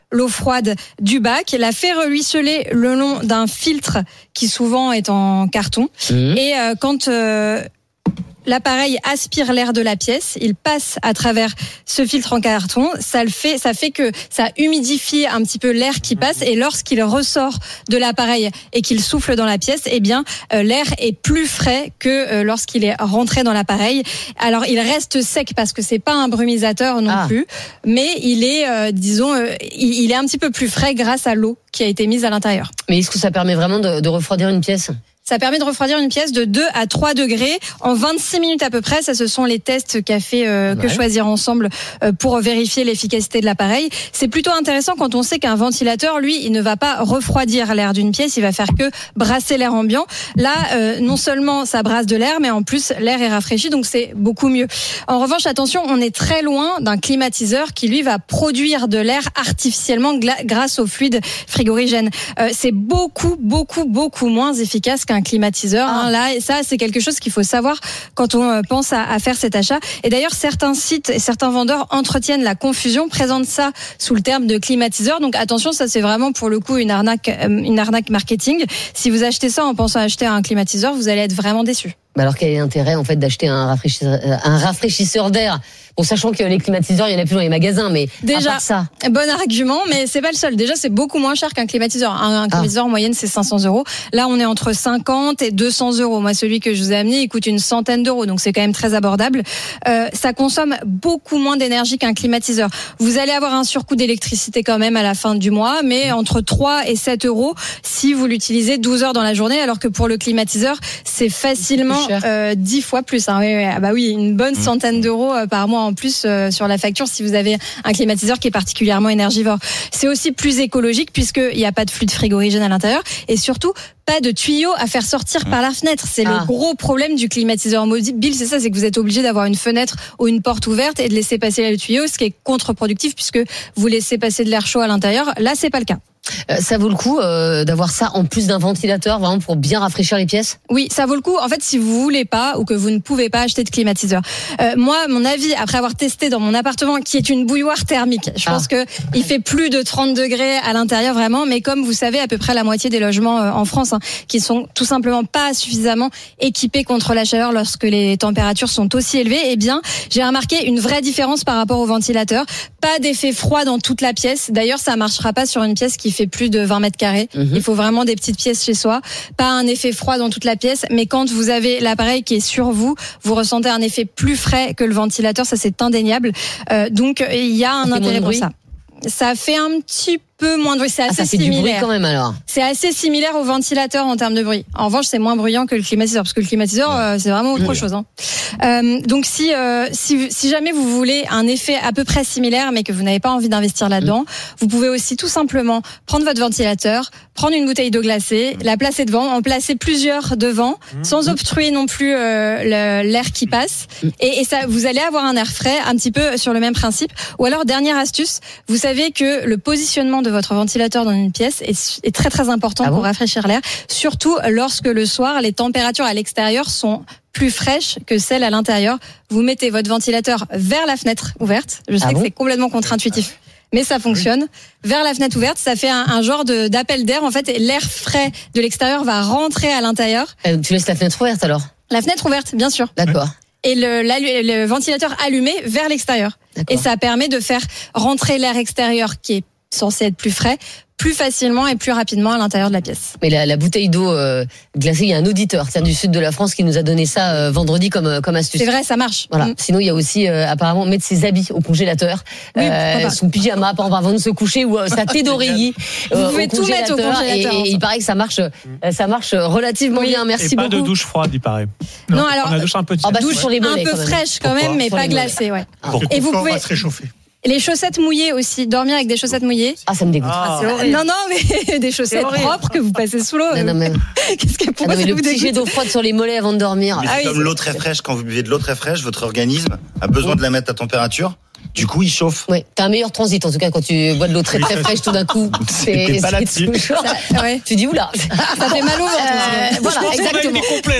l'eau froide du bac, la fait ruisseler le long d'un filtre qui souvent est en carton. Mmh. Et euh, quand euh, l'appareil aspire l'air de la pièce, il passe à travers ce filtre en carton, ça le fait, ça fait que ça humidifie un petit peu l'air qui passe, et lorsqu'il ressort de l'appareil et qu'il souffle dans la pièce, eh bien euh, l'air est plus frais que euh, lorsqu'il est rentré dans l'appareil. Alors il reste sec parce que c'est pas un brumisateur non ah. plus, mais il est, euh, disons, euh, il, il est un petit peu plus frais grâce à l'eau qui a été mise à l'intérieur. Mais est-ce que ça permet vraiment de, de refroidir une pièce ? Ça permet de refroidir une pièce de deux à trois degrés en vingt-six minutes à peu près. Ça, ce sont les tests qu'a fait euh, ouais. que choisir ensemble euh, pour vérifier l'efficacité de l'appareil. C'est plutôt intéressant quand on sait qu'un ventilateur, lui, il ne va pas refroidir l'air d'une pièce, il va faire que brasser l'air ambiant. Là, euh, non seulement ça brasse de l'air, mais en plus l'air est rafraîchi, donc c'est beaucoup mieux. En revanche, attention, on est très loin d'un climatiseur qui, lui, va produire de l'air artificiellement gla- grâce au fluide frigorigène. Euh, c'est beaucoup, beaucoup, beaucoup moins efficace qu'un climatiseur. Ah. Hein, là, et ça, c'est quelque chose qu'il faut savoir quand on pense à, à faire cet achat. Et d'ailleurs, certains sites et certains vendeurs entretiennent la confusion, présentent ça sous le terme de climatiseur. Donc attention, ça c'est vraiment pour le coup une arnaque, une arnaque marketing. Si vous achetez ça en pensant acheter un climatiseur, vous allez être vraiment déçu. Bah alors quel est l'intérêt en fait d'acheter un rafraîchisseur, un rafraîchisseur d'air? Bon, sachant que les climatiseurs, il y en a plus dans les magasins, mais déjà, à part ça. Bon argument, mais c'est pas le seul. Déjà, c'est beaucoup moins cher qu'un climatiseur. Un, un climatiseur ah. en moyenne, c'est cinq cents euros. Là, on est entre cinquante et deux cents euros. Moi, celui que je vous ai amené, il coûte une centaine d'euros, donc c'est quand même très abordable. Euh, ça consomme beaucoup moins d'énergie qu'un climatiseur. Vous allez avoir un surcoût d'électricité quand même à la fin du mois, mais entre trois et sept euros si vous l'utilisez douze heures dans la journée, alors que pour le climatiseur, c'est facilement euh, dix fois plus. Hein. Oui, oui, ah bah oui, une bonne centaine d'euros par mois en plus euh, sur la facture si vous avez un climatiseur qui est particulièrement énergivore. C'est aussi plus écologique puisqu'il n'y a pas de fluide frigorigène à l'intérieur et surtout pas de tuyaux à faire sortir par la fenêtre. C'est ah. le gros problème du climatiseur mobile, c'est ça, c'est que vous êtes obligé d'avoir une fenêtre ou une porte ouverte et de laisser passer le tuyau, ce qui est contre-productif puisque vous laissez passer de l'air chaud à l'intérieur. Là, c'est pas le cas. Euh, ça vaut le coup euh, d'avoir ça en plus d'un ventilateur, vraiment pour bien rafraîchir les pièces? Oui, ça vaut le coup. En fait, si vous voulez pas ou que vous ne pouvez pas acheter de climatiseur. Euh, moi, mon avis, après avoir testé dans mon appartement, qui est une bouilloire thermique, je ah. pense que il fait plus de trente degrés à l'intérieur vraiment, mais comme vous savez, à peu près la moitié des logements euh, en France, hein, qui sont tout simplement pas suffisamment équipés contre la chaleur lorsque les températures sont aussi élevées, eh bien, j'ai remarqué une vraie différence par rapport au ventilateur. Pas d'effet froid dans toute la pièce. D'ailleurs, ça marchera pas sur une pièce qui fait plus de vingt mètres carrés. Mmh. Il faut vraiment des petites pièces chez soi. Pas un effet froid dans toute la pièce, mais quand vous avez l'appareil qui est sur vous, vous ressentez un effet plus frais que le ventilateur. Ça, c'est indéniable. Euh, donc, il y a un intérêt pour ça. Ça fait un petit peu moins de bruit, c'est assez ah, ça fait similaire. Du bruit quand même alors. C'est assez similaire au ventilateur en termes de bruit. En revanche, c'est moins bruyant que le climatiseur parce que le climatiseur, euh, c'est vraiment autre mmh. chose. Hein. Euh, donc si, euh, si si jamais vous voulez un effet à peu près similaire, mais que vous n'avez pas envie d'investir là-dedans, mmh. vous pouvez aussi tout simplement prendre votre ventilateur, prendre une bouteille d'eau glacée, la placer devant, en placer plusieurs devant, mmh. sans obstruer non plus euh, le, l'air qui passe. Mmh. Et, et ça, vous allez avoir un air frais, un petit peu sur le même principe. Ou alors dernière astuce, vous savez que le positionnement de votre ventilateur dans une pièce est, est très très important ah bon pour rafraîchir l'air, surtout lorsque le soir les températures à l'extérieur sont plus fraîches que celles à l'intérieur. Vous mettez votre ventilateur vers la fenêtre ouverte. Je sais ah que bon c'est complètement contre-intuitif, mais ça fonctionne. Oui. Vers la fenêtre ouverte, ça fait un, un genre de, d'appel d'air en fait, et l'air frais de l'extérieur va rentrer à l'intérieur. Euh, tu laisses la fenêtre ouverte alors? La fenêtre ouverte, bien sûr. D'accord. Et le, la, le ventilateur allumé vers l'extérieur. D'accord. Et ça permet de faire rentrer l'air extérieur qui est censé être plus frais, plus facilement et plus rapidement à l'intérieur de la pièce. Mais la, la bouteille d'eau euh, glacée, il y a un auditeur tiens, du sud de la France qui nous a donné ça euh, vendredi comme, comme astuce. C'est vrai, ça marche. Voilà. Mmh. Sinon, il y a aussi euh, apparemment mettre ses habits au congélateur, oui, euh, son pyjama avant de se coucher ou euh, sa thé d'oreiller. Vous pouvez tout mettre au congélateur. Et, et il paraît que ça marche, euh, ça marche relativement oui. bien. Merci et pas beaucoup. De douche froide, il paraît. Non, non alors la douche un peu, ah bah, douche sur les mollets, un peu quand fraîche quand même, Pourquoi mais pas glacée, ouais. Ah. Et vous pouvez se réchauffer. Les chaussettes mouillées aussi, dormir avec des chaussettes mouillées. Ah, ça me dégoûte. Ah, non, non, mais des chaussettes propres que vous passez sous l'eau. Non, non, mais... Qu'est-ce que pourquoi ah, non, mais le petit jet d'eau froide sur les mollets avant de dormir. Mais ah, c'est oui, comme l'eau très fraîche, quand vous buvez de l'eau très fraîche, votre organisme a besoin de la mettre à température. Du coup, il chauffe. Oui, t'as un meilleur transit en tout cas quand tu bois de l'eau très très fraîche tout d'un coup. C'est, c'est pas là-dessus. Ça, ouais. Tu dis oula. Ça fait mal au ventre. Euh, voilà, exactement. On a été complet là sur les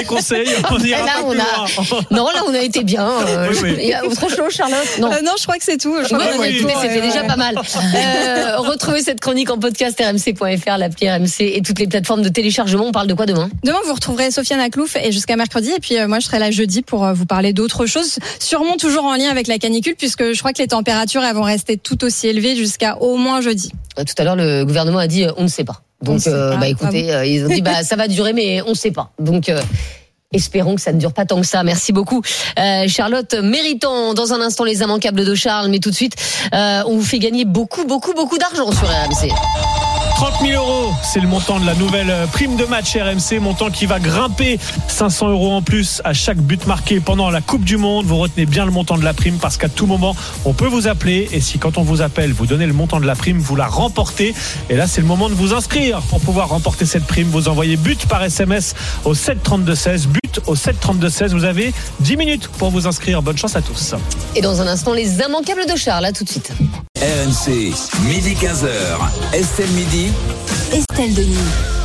conseils. On ira là, pas on plus a... loin. Non, là, on a été bien. Euh, Oui, oui. Il y a autre chose, Charlotte? Non. Euh, non, je crois que c'est tout. Je crois Ouais, qu'on a ouais, tout, écoutez, ouais, c'était ouais. déjà pas mal. Euh, retrouvez cette chronique en podcast r m c point f r, l'appli R M C et toutes les plateformes de téléchargement. On parle de quoi demain? Demain, vous retrouverez Sofiane Aklouf et jusqu'à mercredi. Et puis, euh, moi, je serai là jeudi pour euh, vous parler d'autres choses. Sûrement toujours en lien avec la canicule, puisque je crois que les températures elles vont rester tout aussi élevées jusqu'à au moins jeudi. Tout à l'heure, le gouvernement a dit euh, on ne sait pas. Donc, sait euh, pas. bah écoutez, euh, ils ont dit bah ça va durer, mais on ne sait pas. Donc. Euh, Espérons que ça ne dure pas tant que ça. Merci beaucoup, euh, Charlotte Méritant. Dans un instant, les immanquables de Charles, mais tout de suite, euh, on vous fait gagner beaucoup, beaucoup, beaucoup d'argent sur R M C. trente mille euros, c'est le montant de la nouvelle prime de match R M C, montant qui va grimper cinq cents euros en plus à chaque but marqué pendant la Coupe du Monde. Vous retenez bien le montant de la prime parce qu'à tout moment, on peut vous appeler et si quand on vous appelle, vous donnez le montant de la prime, vous la remportez. Et là, c'est le moment de vous inscrire pour pouvoir remporter cette prime. Vous envoyez but par S M S au sept trente-deux seize, but au sept trente-deux seize. Vous avez dix minutes pour vous inscrire. Bonne chance à tous. Et dans un instant, les immanquables de Charles, là tout de suite. R M C, midi quinze heures. Estelle Midi. Estelle Denis.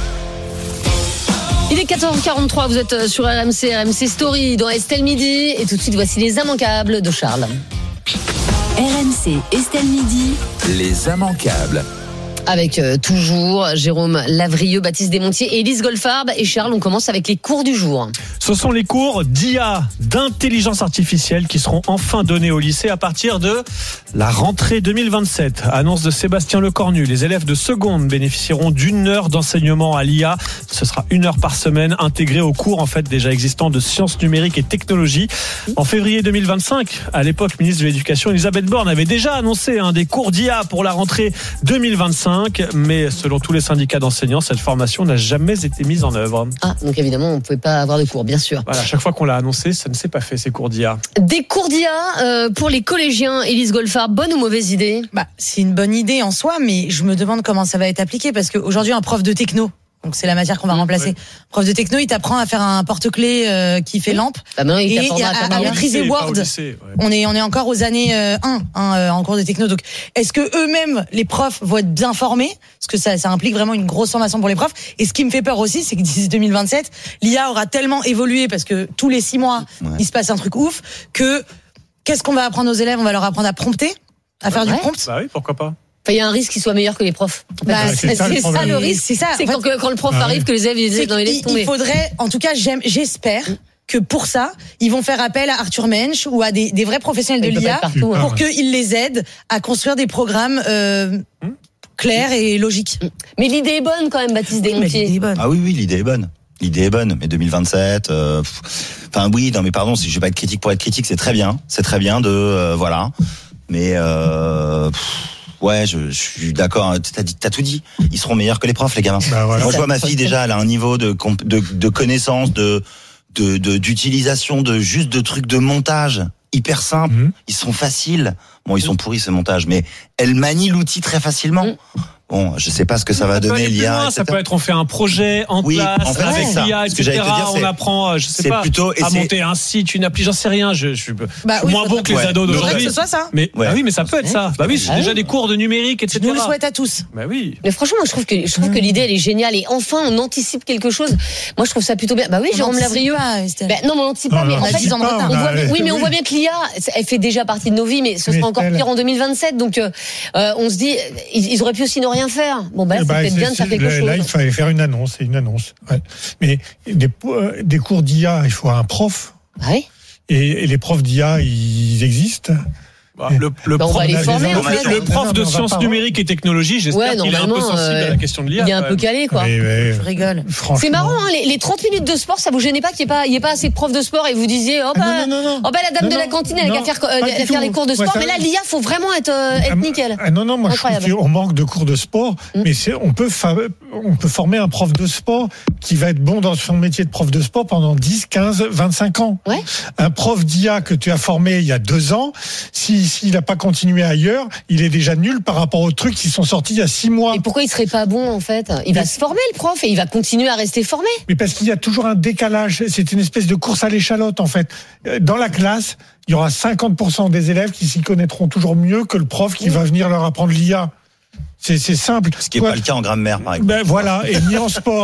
Il est quatorze heures quarante-trois, vous êtes sur R M C, R M C Story dans Estelle Midi. Et tout de suite, voici les immanquables de Charles. R M C, Estelle Midi. Les immanquables. Avec euh, toujours Jérôme Lavrieux, Baptiste Desmontiers et Élise Goldfarb. Et Charles, on commence avec les cours du jour. Ce sont les cours d'I A, d'intelligence artificielle, qui seront enfin donnés au lycée à partir de la rentrée deux mille vingt-sept. Annonce de Sébastien Lecornu. Les élèves de seconde bénéficieront d'une heure d'enseignement à l'I A. Ce sera une heure par semaine intégrée aux cours en fait déjà existants de sciences numériques et technologies. En février deux mille vingt-cinq, à l'époque, ministre de l'Éducation, Elisabeth Borne avait déjà annoncé hein, des cours d'I A pour la rentrée deux mille vingt-cinq. Mais selon tous les syndicats d'enseignants, cette formation n'a jamais été mise en œuvre. Ah, donc évidemment, on ne pouvait pas avoir de cours, bien sûr. Voilà, chaque fois qu'on l'a annoncé, ça ne s'est pas fait, ces cours d'I A. Des cours d'I A euh, pour les collégiens, Élise Goldfarb, bonne ou mauvaise idée? Bah, c'est une bonne idée en soi, mais je me demande comment ça va être appliqué, parce qu'aujourd'hui, un prof de techno, donc c'est la matière qu'on va remplacer. Ouais. Prof de techno, il t'apprend à faire un porte-clés euh, qui fait lampe. Bah maintenant, il et t'apprendra à, à faire à des maîtriser lycée, pas Word. au lycée, ouais. On est on est encore aux années euh, un hein, euh, en cours de techno. Donc est-ce que eux-mêmes les profs vont être bien formés, parce que ça ça implique vraiment une grosse formation pour les profs. Et ce qui me fait peur aussi, c'est que d'ici deux mille vingt-sept, l'I A aura tellement évolué, parce que tous les six mois Ouais. il se passe un truc ouf, que qu'est-ce qu'on va apprendre aux élèves? On va leur apprendre à prompter, à faire Ouais. du prompt. Bah oui, pourquoi pas. Enfin, il y a un risque qu'ils soient meilleurs que les profs. Bah, c'est c'est ça, le c'est ça problème. le risque. C'est ça. C'est En quand, fait, quand le prof Ah arrive oui. que les élèves ils c'est disent non, ils laissent qu'il- tomber. il faudrait, en tout cas, j'aime, j'espère que pour ça, ils vont faire appel à Arthur Mensch ou à des, des vrais professionnels de Il peut pas l'I A être partout, hein. pour qu'ils les aident à construire des programmes euh, clairs et logiques. Mais l'idée est bonne quand même, Baptiste Oui, mais l'idée Desmontiers. est bonne. Ah oui, oui, l'idée est bonne. L'idée est bonne, mais deux mille vingt-sept, euh, pff, enfin oui, non mais pardon, si je vais pas être critique pour être critique, c'est très bien, c'est très bien de, euh, voilà, mais euh, pff, ouais, je, je suis d'accord, t'as dit, t'as tout dit, ils seront meilleurs que les profs, les gamins. Bah voilà. Moi je vois ma fille déjà, elle a un niveau de, comp- de, de connaissance, de, de, de, d'utilisation, de juste de trucs de montage hyper simples, Mhm. ils sont faciles, bon ils sont pourris ces montages, mais elle manie l'outil très facilement. Mhm. Bon, je sais pas ce que ça va Ça peut donner aller plus l'I A, loin, et ça cetera. peut être on fait un projet en Oui, classe en fait, avec c'est ça. l'I A, Ce que j'allais et cetera. te dire, On c'est- apprend, je sais c'est pas, plutôt- et à c'est- monter un site, une appli, j'en sais rien. Je, je, suis Bah je suis oui, moins bon faudrait- que les ouais. ados Mais Faudrait que d'aujourd'hui. ce soit ça. Mais Ouais. ah oui, mais ça peut être ça. Bah oui, c'est Ah déjà oui. des cours de numérique, et Je cetera. nous le souhaite à tous. Bah oui. Mais franchement, moi, je trouve que je trouve que l'idée elle est géniale et enfin on anticipe quelque chose. Moi, je trouve ça plutôt bien. Bah oui, On Jérôme n'anticipe Lavrieux. pas, Estelle. Ben, non, mais on n'anticipe pas. Non, Mais on en fait, dix ans de pas, retard. on voit, bah, oui, mais on oui. voit bien que l'I A, elle fait déjà partie de nos vies, mais ce Mais sera encore Estelle- pire en deux mille vingt-sept. Donc, euh, euh, on se dit, ils, ils auraient pu aussi ne rien faire. Bon, bah, là, Eh c'est ben, peut-être c'est- bien de faire c'est- quelque là, chose. Là, il fallait faire une annonce, c'est une annonce. Ouais. Mais des, euh, des cours d'I A, il faut un prof. Ah oui. Et, et les profs d'I A, ils existent. Bah, le, le Bah, on prof, va les a des former, en informations. fait. le, le prof Non, de mais on va sciences pas- numériques et technologies, j'espère Ouais, qu'il est un peu normalement, sensible euh, à la question de l'I A. Il est un quand peu même. calé, quoi. Mais, mais, Je rigole. franchement. C'est marrant, hein, les, les trente minutes de sport, ça vous gênait pas qu'il n'y ait pas, il y ait pas assez de profs de sport et vous disiez, oh bah, Ah, non, non, non, non. oh bah la dame Non, de la non, cantine, elle a non, qu'à faire, euh, pas elle a du qu'à faire tout. les cours de Ouais, sport. ça- Mais là, l'I A, faut vraiment être, euh, être Ah, nickel. ah, non, non, moi Incroyable. je trouve qu'on manque de cours de sport, Mm. mais c'est, on, peut fa- on peut former un prof de sport qui va être bon dans son métier de prof de sport pendant dix, quinze, vingt-cinq ans. Ouais. Un prof d'I A que tu as formé il y a deux ans, si, s'il n'a pas continué ailleurs, il est déjà nul par rapport aux trucs qui sont sortis il y a six mois. Et pourquoi il serait pas bon, en fait? Il va Mais- se former, le prof, et il va continuer à rester formé. Mais parce qu'il y a toujours un décalage. C'est une espèce de course à l'échalote, en fait. Euh, Dans la classe, il y aura cinquante pour cent des élèves qui s'y connaîtront toujours mieux que le prof qui va venir leur apprendre l'I A. C'est, c'est simple. Ce qui n'est Toi, pas le cas en grammaire, par exemple. Ben voilà, et ni en sport.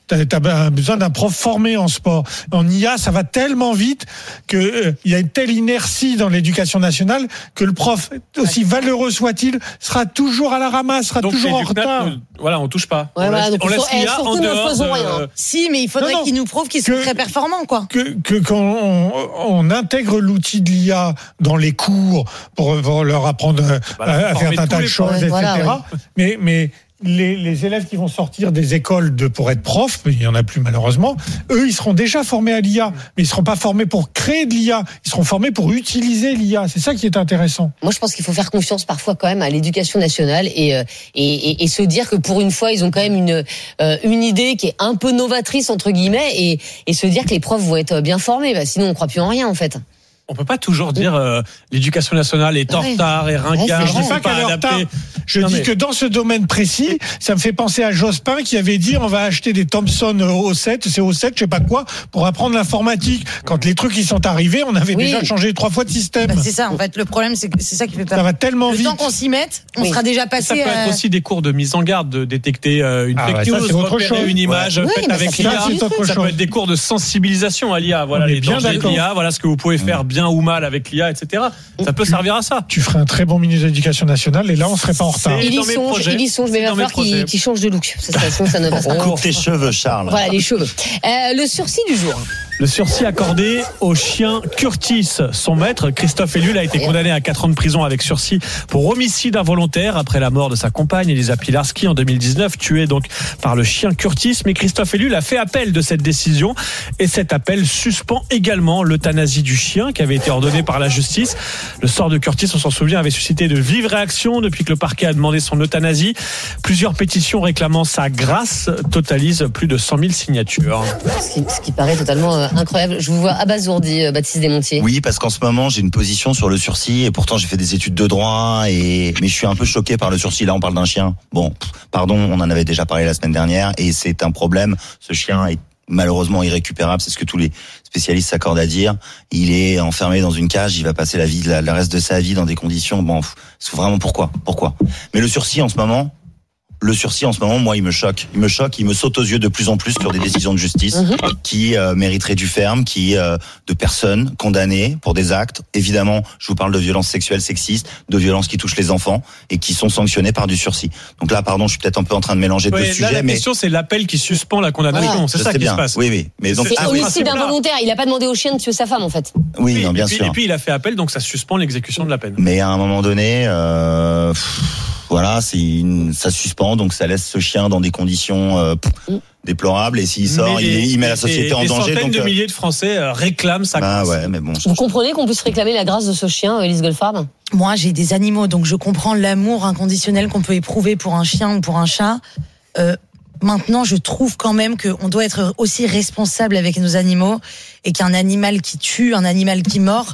Tu as besoin d'un prof formé en sport. En I A, ça va tellement vite qu'il euh, y a une telle inertie dans l'éducation nationale que le prof, aussi valeureux soit-il, sera toujours à la ramasse, sera donc, toujours en retard. Ne, voilà, on touche pas. Ouais, on voilà, laisse, on laisse l'I A en dehors. De... Rien. Si, mais il faudrait qu'ils nous prouvent qu'ils sont que, très performants, quoi. Que, que quand on, on intègre l'outil de l'I A dans les cours pour, pour leur apprendre voilà, à, à faire un tas de choses, ouais, et cetera. Voilà, ouais. Mais, mais Les, les élèves qui vont sortir des écoles de, pour être profs, il y en a plus malheureusement, eux, ils seront déjà formés à l'I A, mais ils seront pas formés pour créer de l'I A, ils seront formés pour utiliser l'I A. C'est ça qui est intéressant. Moi, je pense qu'il faut faire confiance parfois quand même à l'éducation nationale et, et, et, et se dire que pour une fois, ils ont quand même une, une idée qui est un peu novatrice, entre guillemets, et, et se dire que les profs vont être bien formés. Bah, sinon, on ne croit plus en rien, en fait. On peut pas toujours dire euh, l'éducation nationale est en ouais. retard et ringard. Ouais, je dis pas qu'elle est en retard. Je non dis mais... que dans ce domaine précis, ça me fait penser à Jospin qui avait dit on va acheter des Thomson O sept, c'est O sept, je sais pas quoi, pour apprendre l'informatique. Quand les trucs ils sont arrivés, on avait oui. déjà changé trois fois de système. Bah, c'est ça en fait. Le problème c'est que c'est ça qui fait peur. Ça va tellement le vite. Le temps qu'on s'y mette, on oui. sera déjà passé. Ça peut à... être aussi des cours de mise en garde, de détecter euh, une ah, fake ouais, news, repérer une image ouais. faite oui, avec ça l'I A. Ça, ça peut être des cours de sensibilisation à l'I A. Voilà les dangers de l'I A. Voilà ce que vous pouvez faire bien ou mal avec l'I A, et cetera. Ça peut tu, servir à ça. Tu ferais un très bon ministre de l'Éducation nationale et là on serait pas en retard. Il y songe, il y songe, mais il va falloir qu'il, qu'il change de look. C'est ça, sinon ça ne passe pas. Coupe tes cheveux, Charles. Voilà les cheveux. Euh, le sursis du jour. Le sursis accordé au chien Curtis. Son maître, Christophe Ellul, a été condamné à quatre ans de prison avec sursis pour homicide involontaire après la mort de sa compagne, Elisa Pilarski, en deux mille dix-neuf, tuée donc par le chien Curtis. Mais Christophe Ellul a fait appel de cette décision et cet appel suspend également l'euthanasie du chien qui avait été ordonnée par la justice. Le sort de Curtis, on s'en souvient, avait suscité de vives réactions depuis que le parquet a demandé son euthanasie. Plusieurs pétitions réclamant sa grâce totalisent plus de cent mille signatures. Ce qui, ce qui paraît totalement euh, incroyable. Je vous vois abasourdi, euh, Baptiste Desmontiers. Oui, parce qu'en ce moment, j'ai une position sur le sursis et pourtant j'ai fait des études de droit et mais je suis un peu choqué par le sursis. Là, on parle d'un chien. Bon, pardon, on en avait déjà parlé la semaine dernière et c'est un problème. Ce chien est malheureusement irrécupérable, c'est ce que tous les spécialistes s'accordent à dire. Il est enfermé dans une cage, il va passer la vie, la, le reste de sa vie dans des conditions. Bon, c'est vraiment pourquoi, pourquoi. Mais le sursis en ce moment, le sursis en ce moment, moi, il me choque, il me choque, il me saute aux yeux de plus en plus sur des décisions de justice mmh. qui euh, mériteraient du ferme, qui euh, de personnes condamnées pour des actes. Évidemment, je vous parle de violences sexuelles, sexistes, de violences qui touchent les enfants et qui sont sanctionnées par du sursis. Donc là, pardon, je suis peut-être un peu en train de mélanger ouais, deux là, sujets, la mais question c'est l'appel qui suspend la condamnation. Voilà. C'est je ça qui bien. se passe. Oui, oui. Mais donc c'est ah, homicide oui. involontaire. Il n'a pas demandé au chien de tuer sa femme, en fait. Oui, oui non, bien et puis, sûr. Et puis il a fait appel, donc ça suspend l'exécution de la peine. Mais à un moment donné. Euh... Voilà, c'est une, ça suspend, donc ça laisse ce chien dans des conditions euh, pff, déplorables. Et s'il sort, les, il, il met la société et, en des danger. Des centaines donc, de milliers de Français euh, réclament sa bah grâce. Ouais, mais bon. Vous comprenez qu'on puisse réclamer la grâce de ce chien, Élise Goldfarb ? Moi, j'ai des animaux, donc je comprends l'amour inconditionnel qu'on peut éprouver pour un chien ou pour un chat. Euh, Maintenant, je trouve quand même qu'on doit être aussi responsable avec nos animaux et qu'un animal qui tue, un animal qui mord,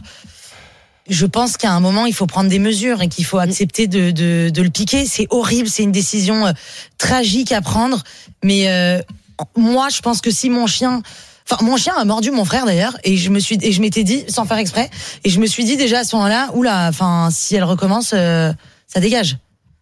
je pense qu'à un moment, il faut prendre des mesures et qu'il faut accepter de, de, de le piquer. C'est horrible, c'est une décision euh, tragique à prendre. Mais euh, moi, je pense que si mon chien... Enfin, mon chien a mordu mon frère d'ailleurs, et je me suis et je m'étais dit, sans faire exprès, et je me suis dit déjà à ce moment-là, oula, enfin, si elle recommence, euh, ça dégage.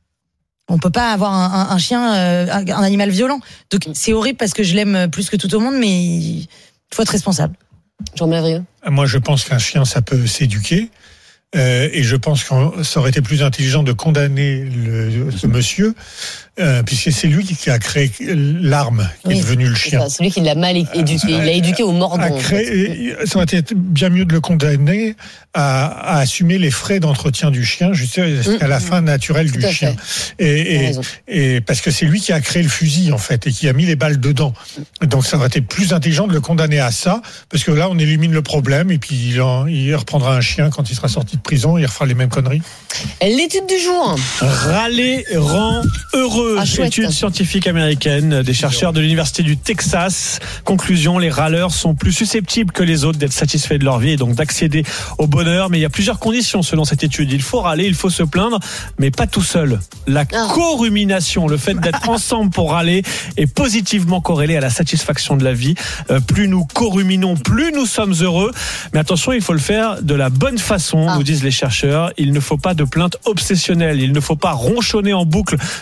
On peut pas avoir un, un, un chien, euh, un animal violent. Donc c'est horrible parce que je l'aime plus que tout au monde, mais il faut être responsable. Jean Mavrieux. Moi, je pense qu'un chien, ça peut s'éduquer. Euh, et je pense que ça aurait été plus intelligent de condamner le, ce monsieur, euh, puisque c'est lui qui a créé l'arme qui oui, est devenue le chien. C'est, c'est lui qui l'a mal éduqué. Il l'a éduqué au mordant. Créé, en fait. Ça aurait été bien mieux de le condamner à, à assumer les frais d'entretien du chien jusqu'à mmh, la fin naturelle tout du chien. Et, et, et parce que c'est lui qui a créé le fusil en fait et qui a mis les balles dedans. Donc ça aurait été plus intelligent de le condamner à ça, parce que là on élimine le problème et puis il, en, il reprendra un chien quand il sera sorti de prison, il refera les mêmes conneries. L'étude du jour. Râler rend heureux. Ah, étude scientifique américaine des chercheurs de l'université du Texas. Conclusion, les râleurs sont plus susceptibles que les autres d'être satisfaits de leur vie et donc d'accéder au bonheur. Mais il y a plusieurs conditions selon cette étude. Il faut râler, il faut se plaindre, mais pas tout seul. La ah. co-rumination, le fait d'être ensemble pour râler, est positivement corrélé à la satisfaction de la vie. Euh, plus nous co-ruminons, plus nous sommes heureux. Mais attention, il faut le faire de la bonne façon, ah. nous disent les chercheurs. Il ne faut pas de plainte obsessionnelle. Il ne faut pas ronchonner en boucle sur le même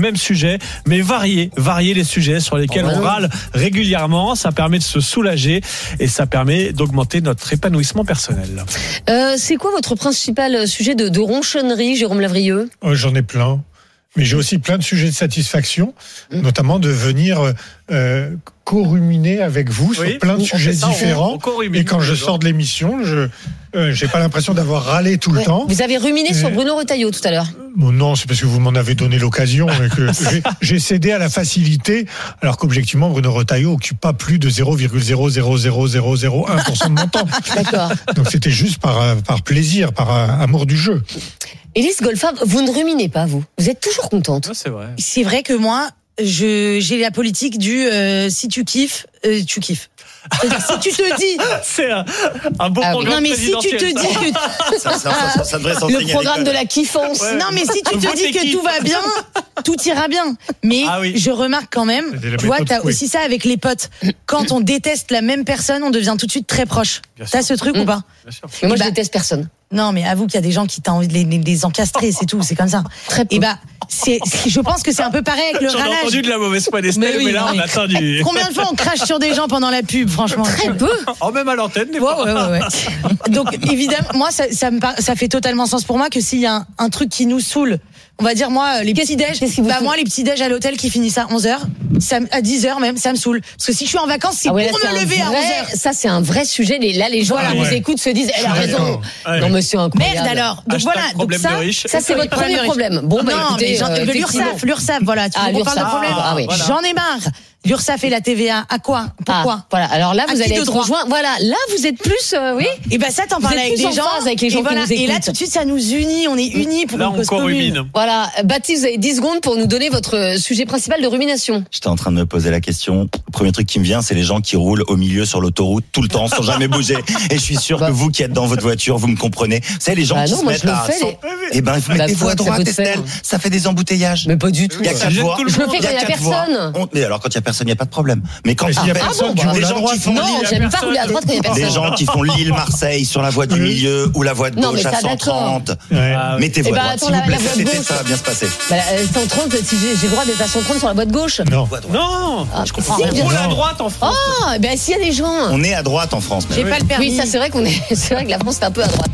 même sujet, mais varier, varier les sujets sur lesquels oh, on ouais. râle régulièrement. Ça permet de se soulager et ça permet d'augmenter notre épanouissement personnel. Euh, c'est quoi votre principal sujet de, de ronchonnerie, Jérôme Lavrieux? Oh, j'en ai plein. Mais j'ai aussi plein de sujets de satisfaction, mmh. notamment de venir euh, co-ruminer avec vous oui, sur plein de sujets ça, différents. On, on et quand je sors de l'émission, je euh, j'ai pas l'impression d'avoir râlé tout ouais. le temps. Vous avez ruminé et... sur Bruno Retailleau tout à l'heure. Bon, non, c'est parce que vous m'en avez donné l'occasion et que j'ai, j'ai cédé à la facilité, alors qu'objectivement, Bruno Retailleau occupe pas plus de zéro virgule zéro zéro zéro zéro zéro un pour cent de mon temps. D'accord. Donc c'était juste par, par plaisir, par amour du jeu. Élise Goldfarb, vous ne ruminez pas, vous. Vous êtes toujours contente. Ah, c'est vrai. C'est vrai que moi, je, j'ai la politique du euh, si tu kiffes, euh, tu kiffes. Si tu te dis, c'est un, un beau ah, programme. Non mais si tu te dis que ça, ça, ça, ça devrait le programme de la kiffance. Ouais. Non mais si tu te dis que tout va bien, tout ira bien. Mais ah, oui. je remarque quand même, tu vois, t'as aussi ça avec les potes. Quand on déteste la même personne, on devient tout de suite très proche. Bien t'as sûr. ce truc mmh. ou pas? Bien sûr. Mais moi, bah, je déteste personne. Non, mais avoue qu'il y a des gens qui t'ont envie de les, les encastrer, c'est tout, c'est comme ça. Très peu. Et bah, c'est, c'est, je pense que c'est un peu pareil avec le J'en râlage. J'ai entendu de la mauvaise foi d'Estelle, mais, oui, mais là, on attend du... Combien de fois on crache sur des gens pendant la pub, franchement? Très peu. Oh, même à l'antenne, des ouais, fois. Ouais, ouais, ouais. Donc, évidemment, moi, ça, ça, me, ça fait totalement sens pour moi que s'il y a un, un truc qui nous saoule, on va dire, moi, les petits déj, bah, moi, les petits déj à l'hôtel qui finissent à onze heures, ça, à dix heures même, ça me saoule. Parce que si je suis en vacances, c'est ah ouais, pour là, me lever à onze heures. Ça, c'est un vrai sujet. Là, les gens, voilà, qui nous ouais. écoutent, se disent, elle a raison. Ouais. Non, monsieur, incroyable. Merde, alors. Donc voilà. Donc ça, ça, c'est votre premier problème. Bon, bah, non, écoutez, mais l'URSSAF, l'URSSAF, voilà. Tu ah, me parles de problème. Ah, oui. J'en ai marre. L'URSSAF et la T V A, à quoi? Pourquoi? Ah, voilà. Alors là, vous allez être rejoint. Voilà. Là, vous êtes plus, euh, oui. Et ben ça, t'en parles avec des gens, avec les gens et voilà. qui nous écoutent. Et là, tout de suite, ça nous unit. On est unis pour là, une cause commune. Voilà. Baptiste, vous avez dix secondes pour nous donner votre sujet principal de rumination. J'étais en train de me poser la question. Le premier truc qui me vient, c'est les gens qui roulent au milieu sur l'autoroute tout le temps sans jamais bouger. Et je suis sûr bah. que vous qui êtes dans votre voiture, vous me comprenez. C'est les gens bah qui non, se mettent à. Les... Eh ben, vous mettez-vous à droite, Estelle. Ça fait des embouteillages. Mais pas du tout. Il y a quatre voies. Je le fais quand il y a personne. Mais alors, quand il y a personne, il y a pas de problème. Mais quand il y a personne, les gens qui font non, j'aime pas rouler à droite quand il y a personne. Les gens qui font Lille-Marseille sur la voie du milieu ou la voie de gauche à cent trente. Mettez-vous à droite, s'il vous plaît. Cet été, ça va bien se passer. cent trente, si j'ai le droit d'être à cent trente sur la voie de gauche. Non. Non. Je comprends rien. On roule à droite en France. Ah, ben s'il y a des gens. On est à droite en France. J'ai pas le permis. Oui, ça c'est vrai qu'on est. C'est vrai que la France est un peu à droite.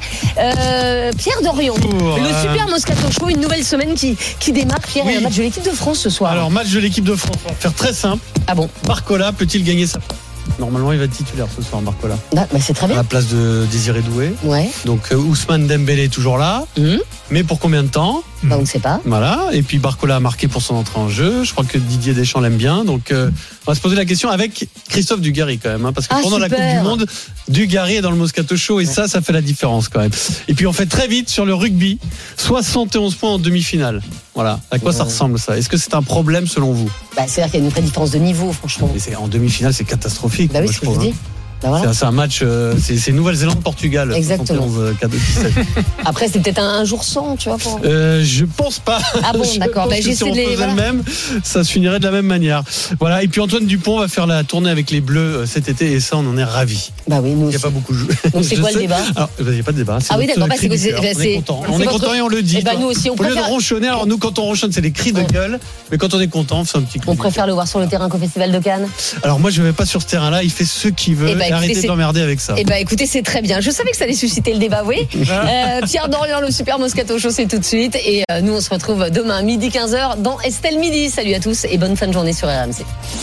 Euh, Pierre Dorion, le super Moscato Show, une nouvelle semaine qui qui démarre. Pierre, il y a un match de l'équipe de France ce soir. Alors match de l'équipe de France. On va faire très simple. Ah bon. Barcola peut-il gagner sa place? Normalement, il va être titulaire ce soir, Barcola. Ah, bah c'est très bien. À la place de Désiré Doué. Ouais. Donc, euh, Ousmane Dembélé est toujours là. Mmh. Mais pour combien de temps? Bah, on ne sait pas. Voilà. Et puis, Barcola a marqué pour son entrée en jeu. Je crois que Didier Deschamps l'aime bien. Donc, euh, on va se poser la question avec Christophe Dugarry quand même. Hein, parce que ah, pendant super. la Coupe du Monde, Dugarry est dans le Moscato Show. Et ça, ça fait la différence quand même. Et puis, on fait très vite sur le rugby. soixante et onze points en demi-finale. Voilà. À quoi ouais. ça ressemble ça? Est-ce que c'est un problème selon vous? Bah, c'est-à-dire qu'il y a une vraie différence de niveau, franchement. Mais c'est, en demi-finale, c'est catastrophique. Bah oui, moi, c'est ce que je dis. Bah voilà. c'est, c'est un match, euh, c'est, c'est Nouvelle-Zélande-Portugal. Exactement. soixante et onze, Après, c'est peut-être un, un jour sans, tu vois. Pour... Euh, je pense pas. Ah bon, je d'accord. Pense bah, que j'essaie si on de les. faisait Voilà. le même, ça se finirait de la même manière. Voilà. Et puis Antoine Dupont va faire la tournée avec les Bleus cet été, et ça, on en est ravis. Bah oui, nous. Il n'y a pas beaucoup joué. Donc c'est quoi le débat? Alors, il n'y a pas de débat. Ah oui, d'accord. Bah, c'est, c'est, on est c'est, content. c'est On est votre... content et on le dit. Et bah, nous aussi, on Au préfère... lieu de ronchonner, alors nous, quand on ronchonne, c'est les cris de ouais. gueule. Mais quand on est content, on fait un petit cri. On préfère le voir sur le terrain qu'au Festival de Cannes. Alors moi, je ne vais pas sur ce terrain-là. Il fait ce qu'il veut. Et bah, écoutez, arrêtez c'est... d'emmerder avec ça. Et bah écoutez, c'est très bien. Je savais que ça allait susciter le débat, oui. euh, Pierre Dorian, le super Moscato Show, c'est tout de suite. Et euh, nous, on se retrouve demain midi quinze heures dans Estelle Midi. Salut à tous et bonne fin de journée sur R M C.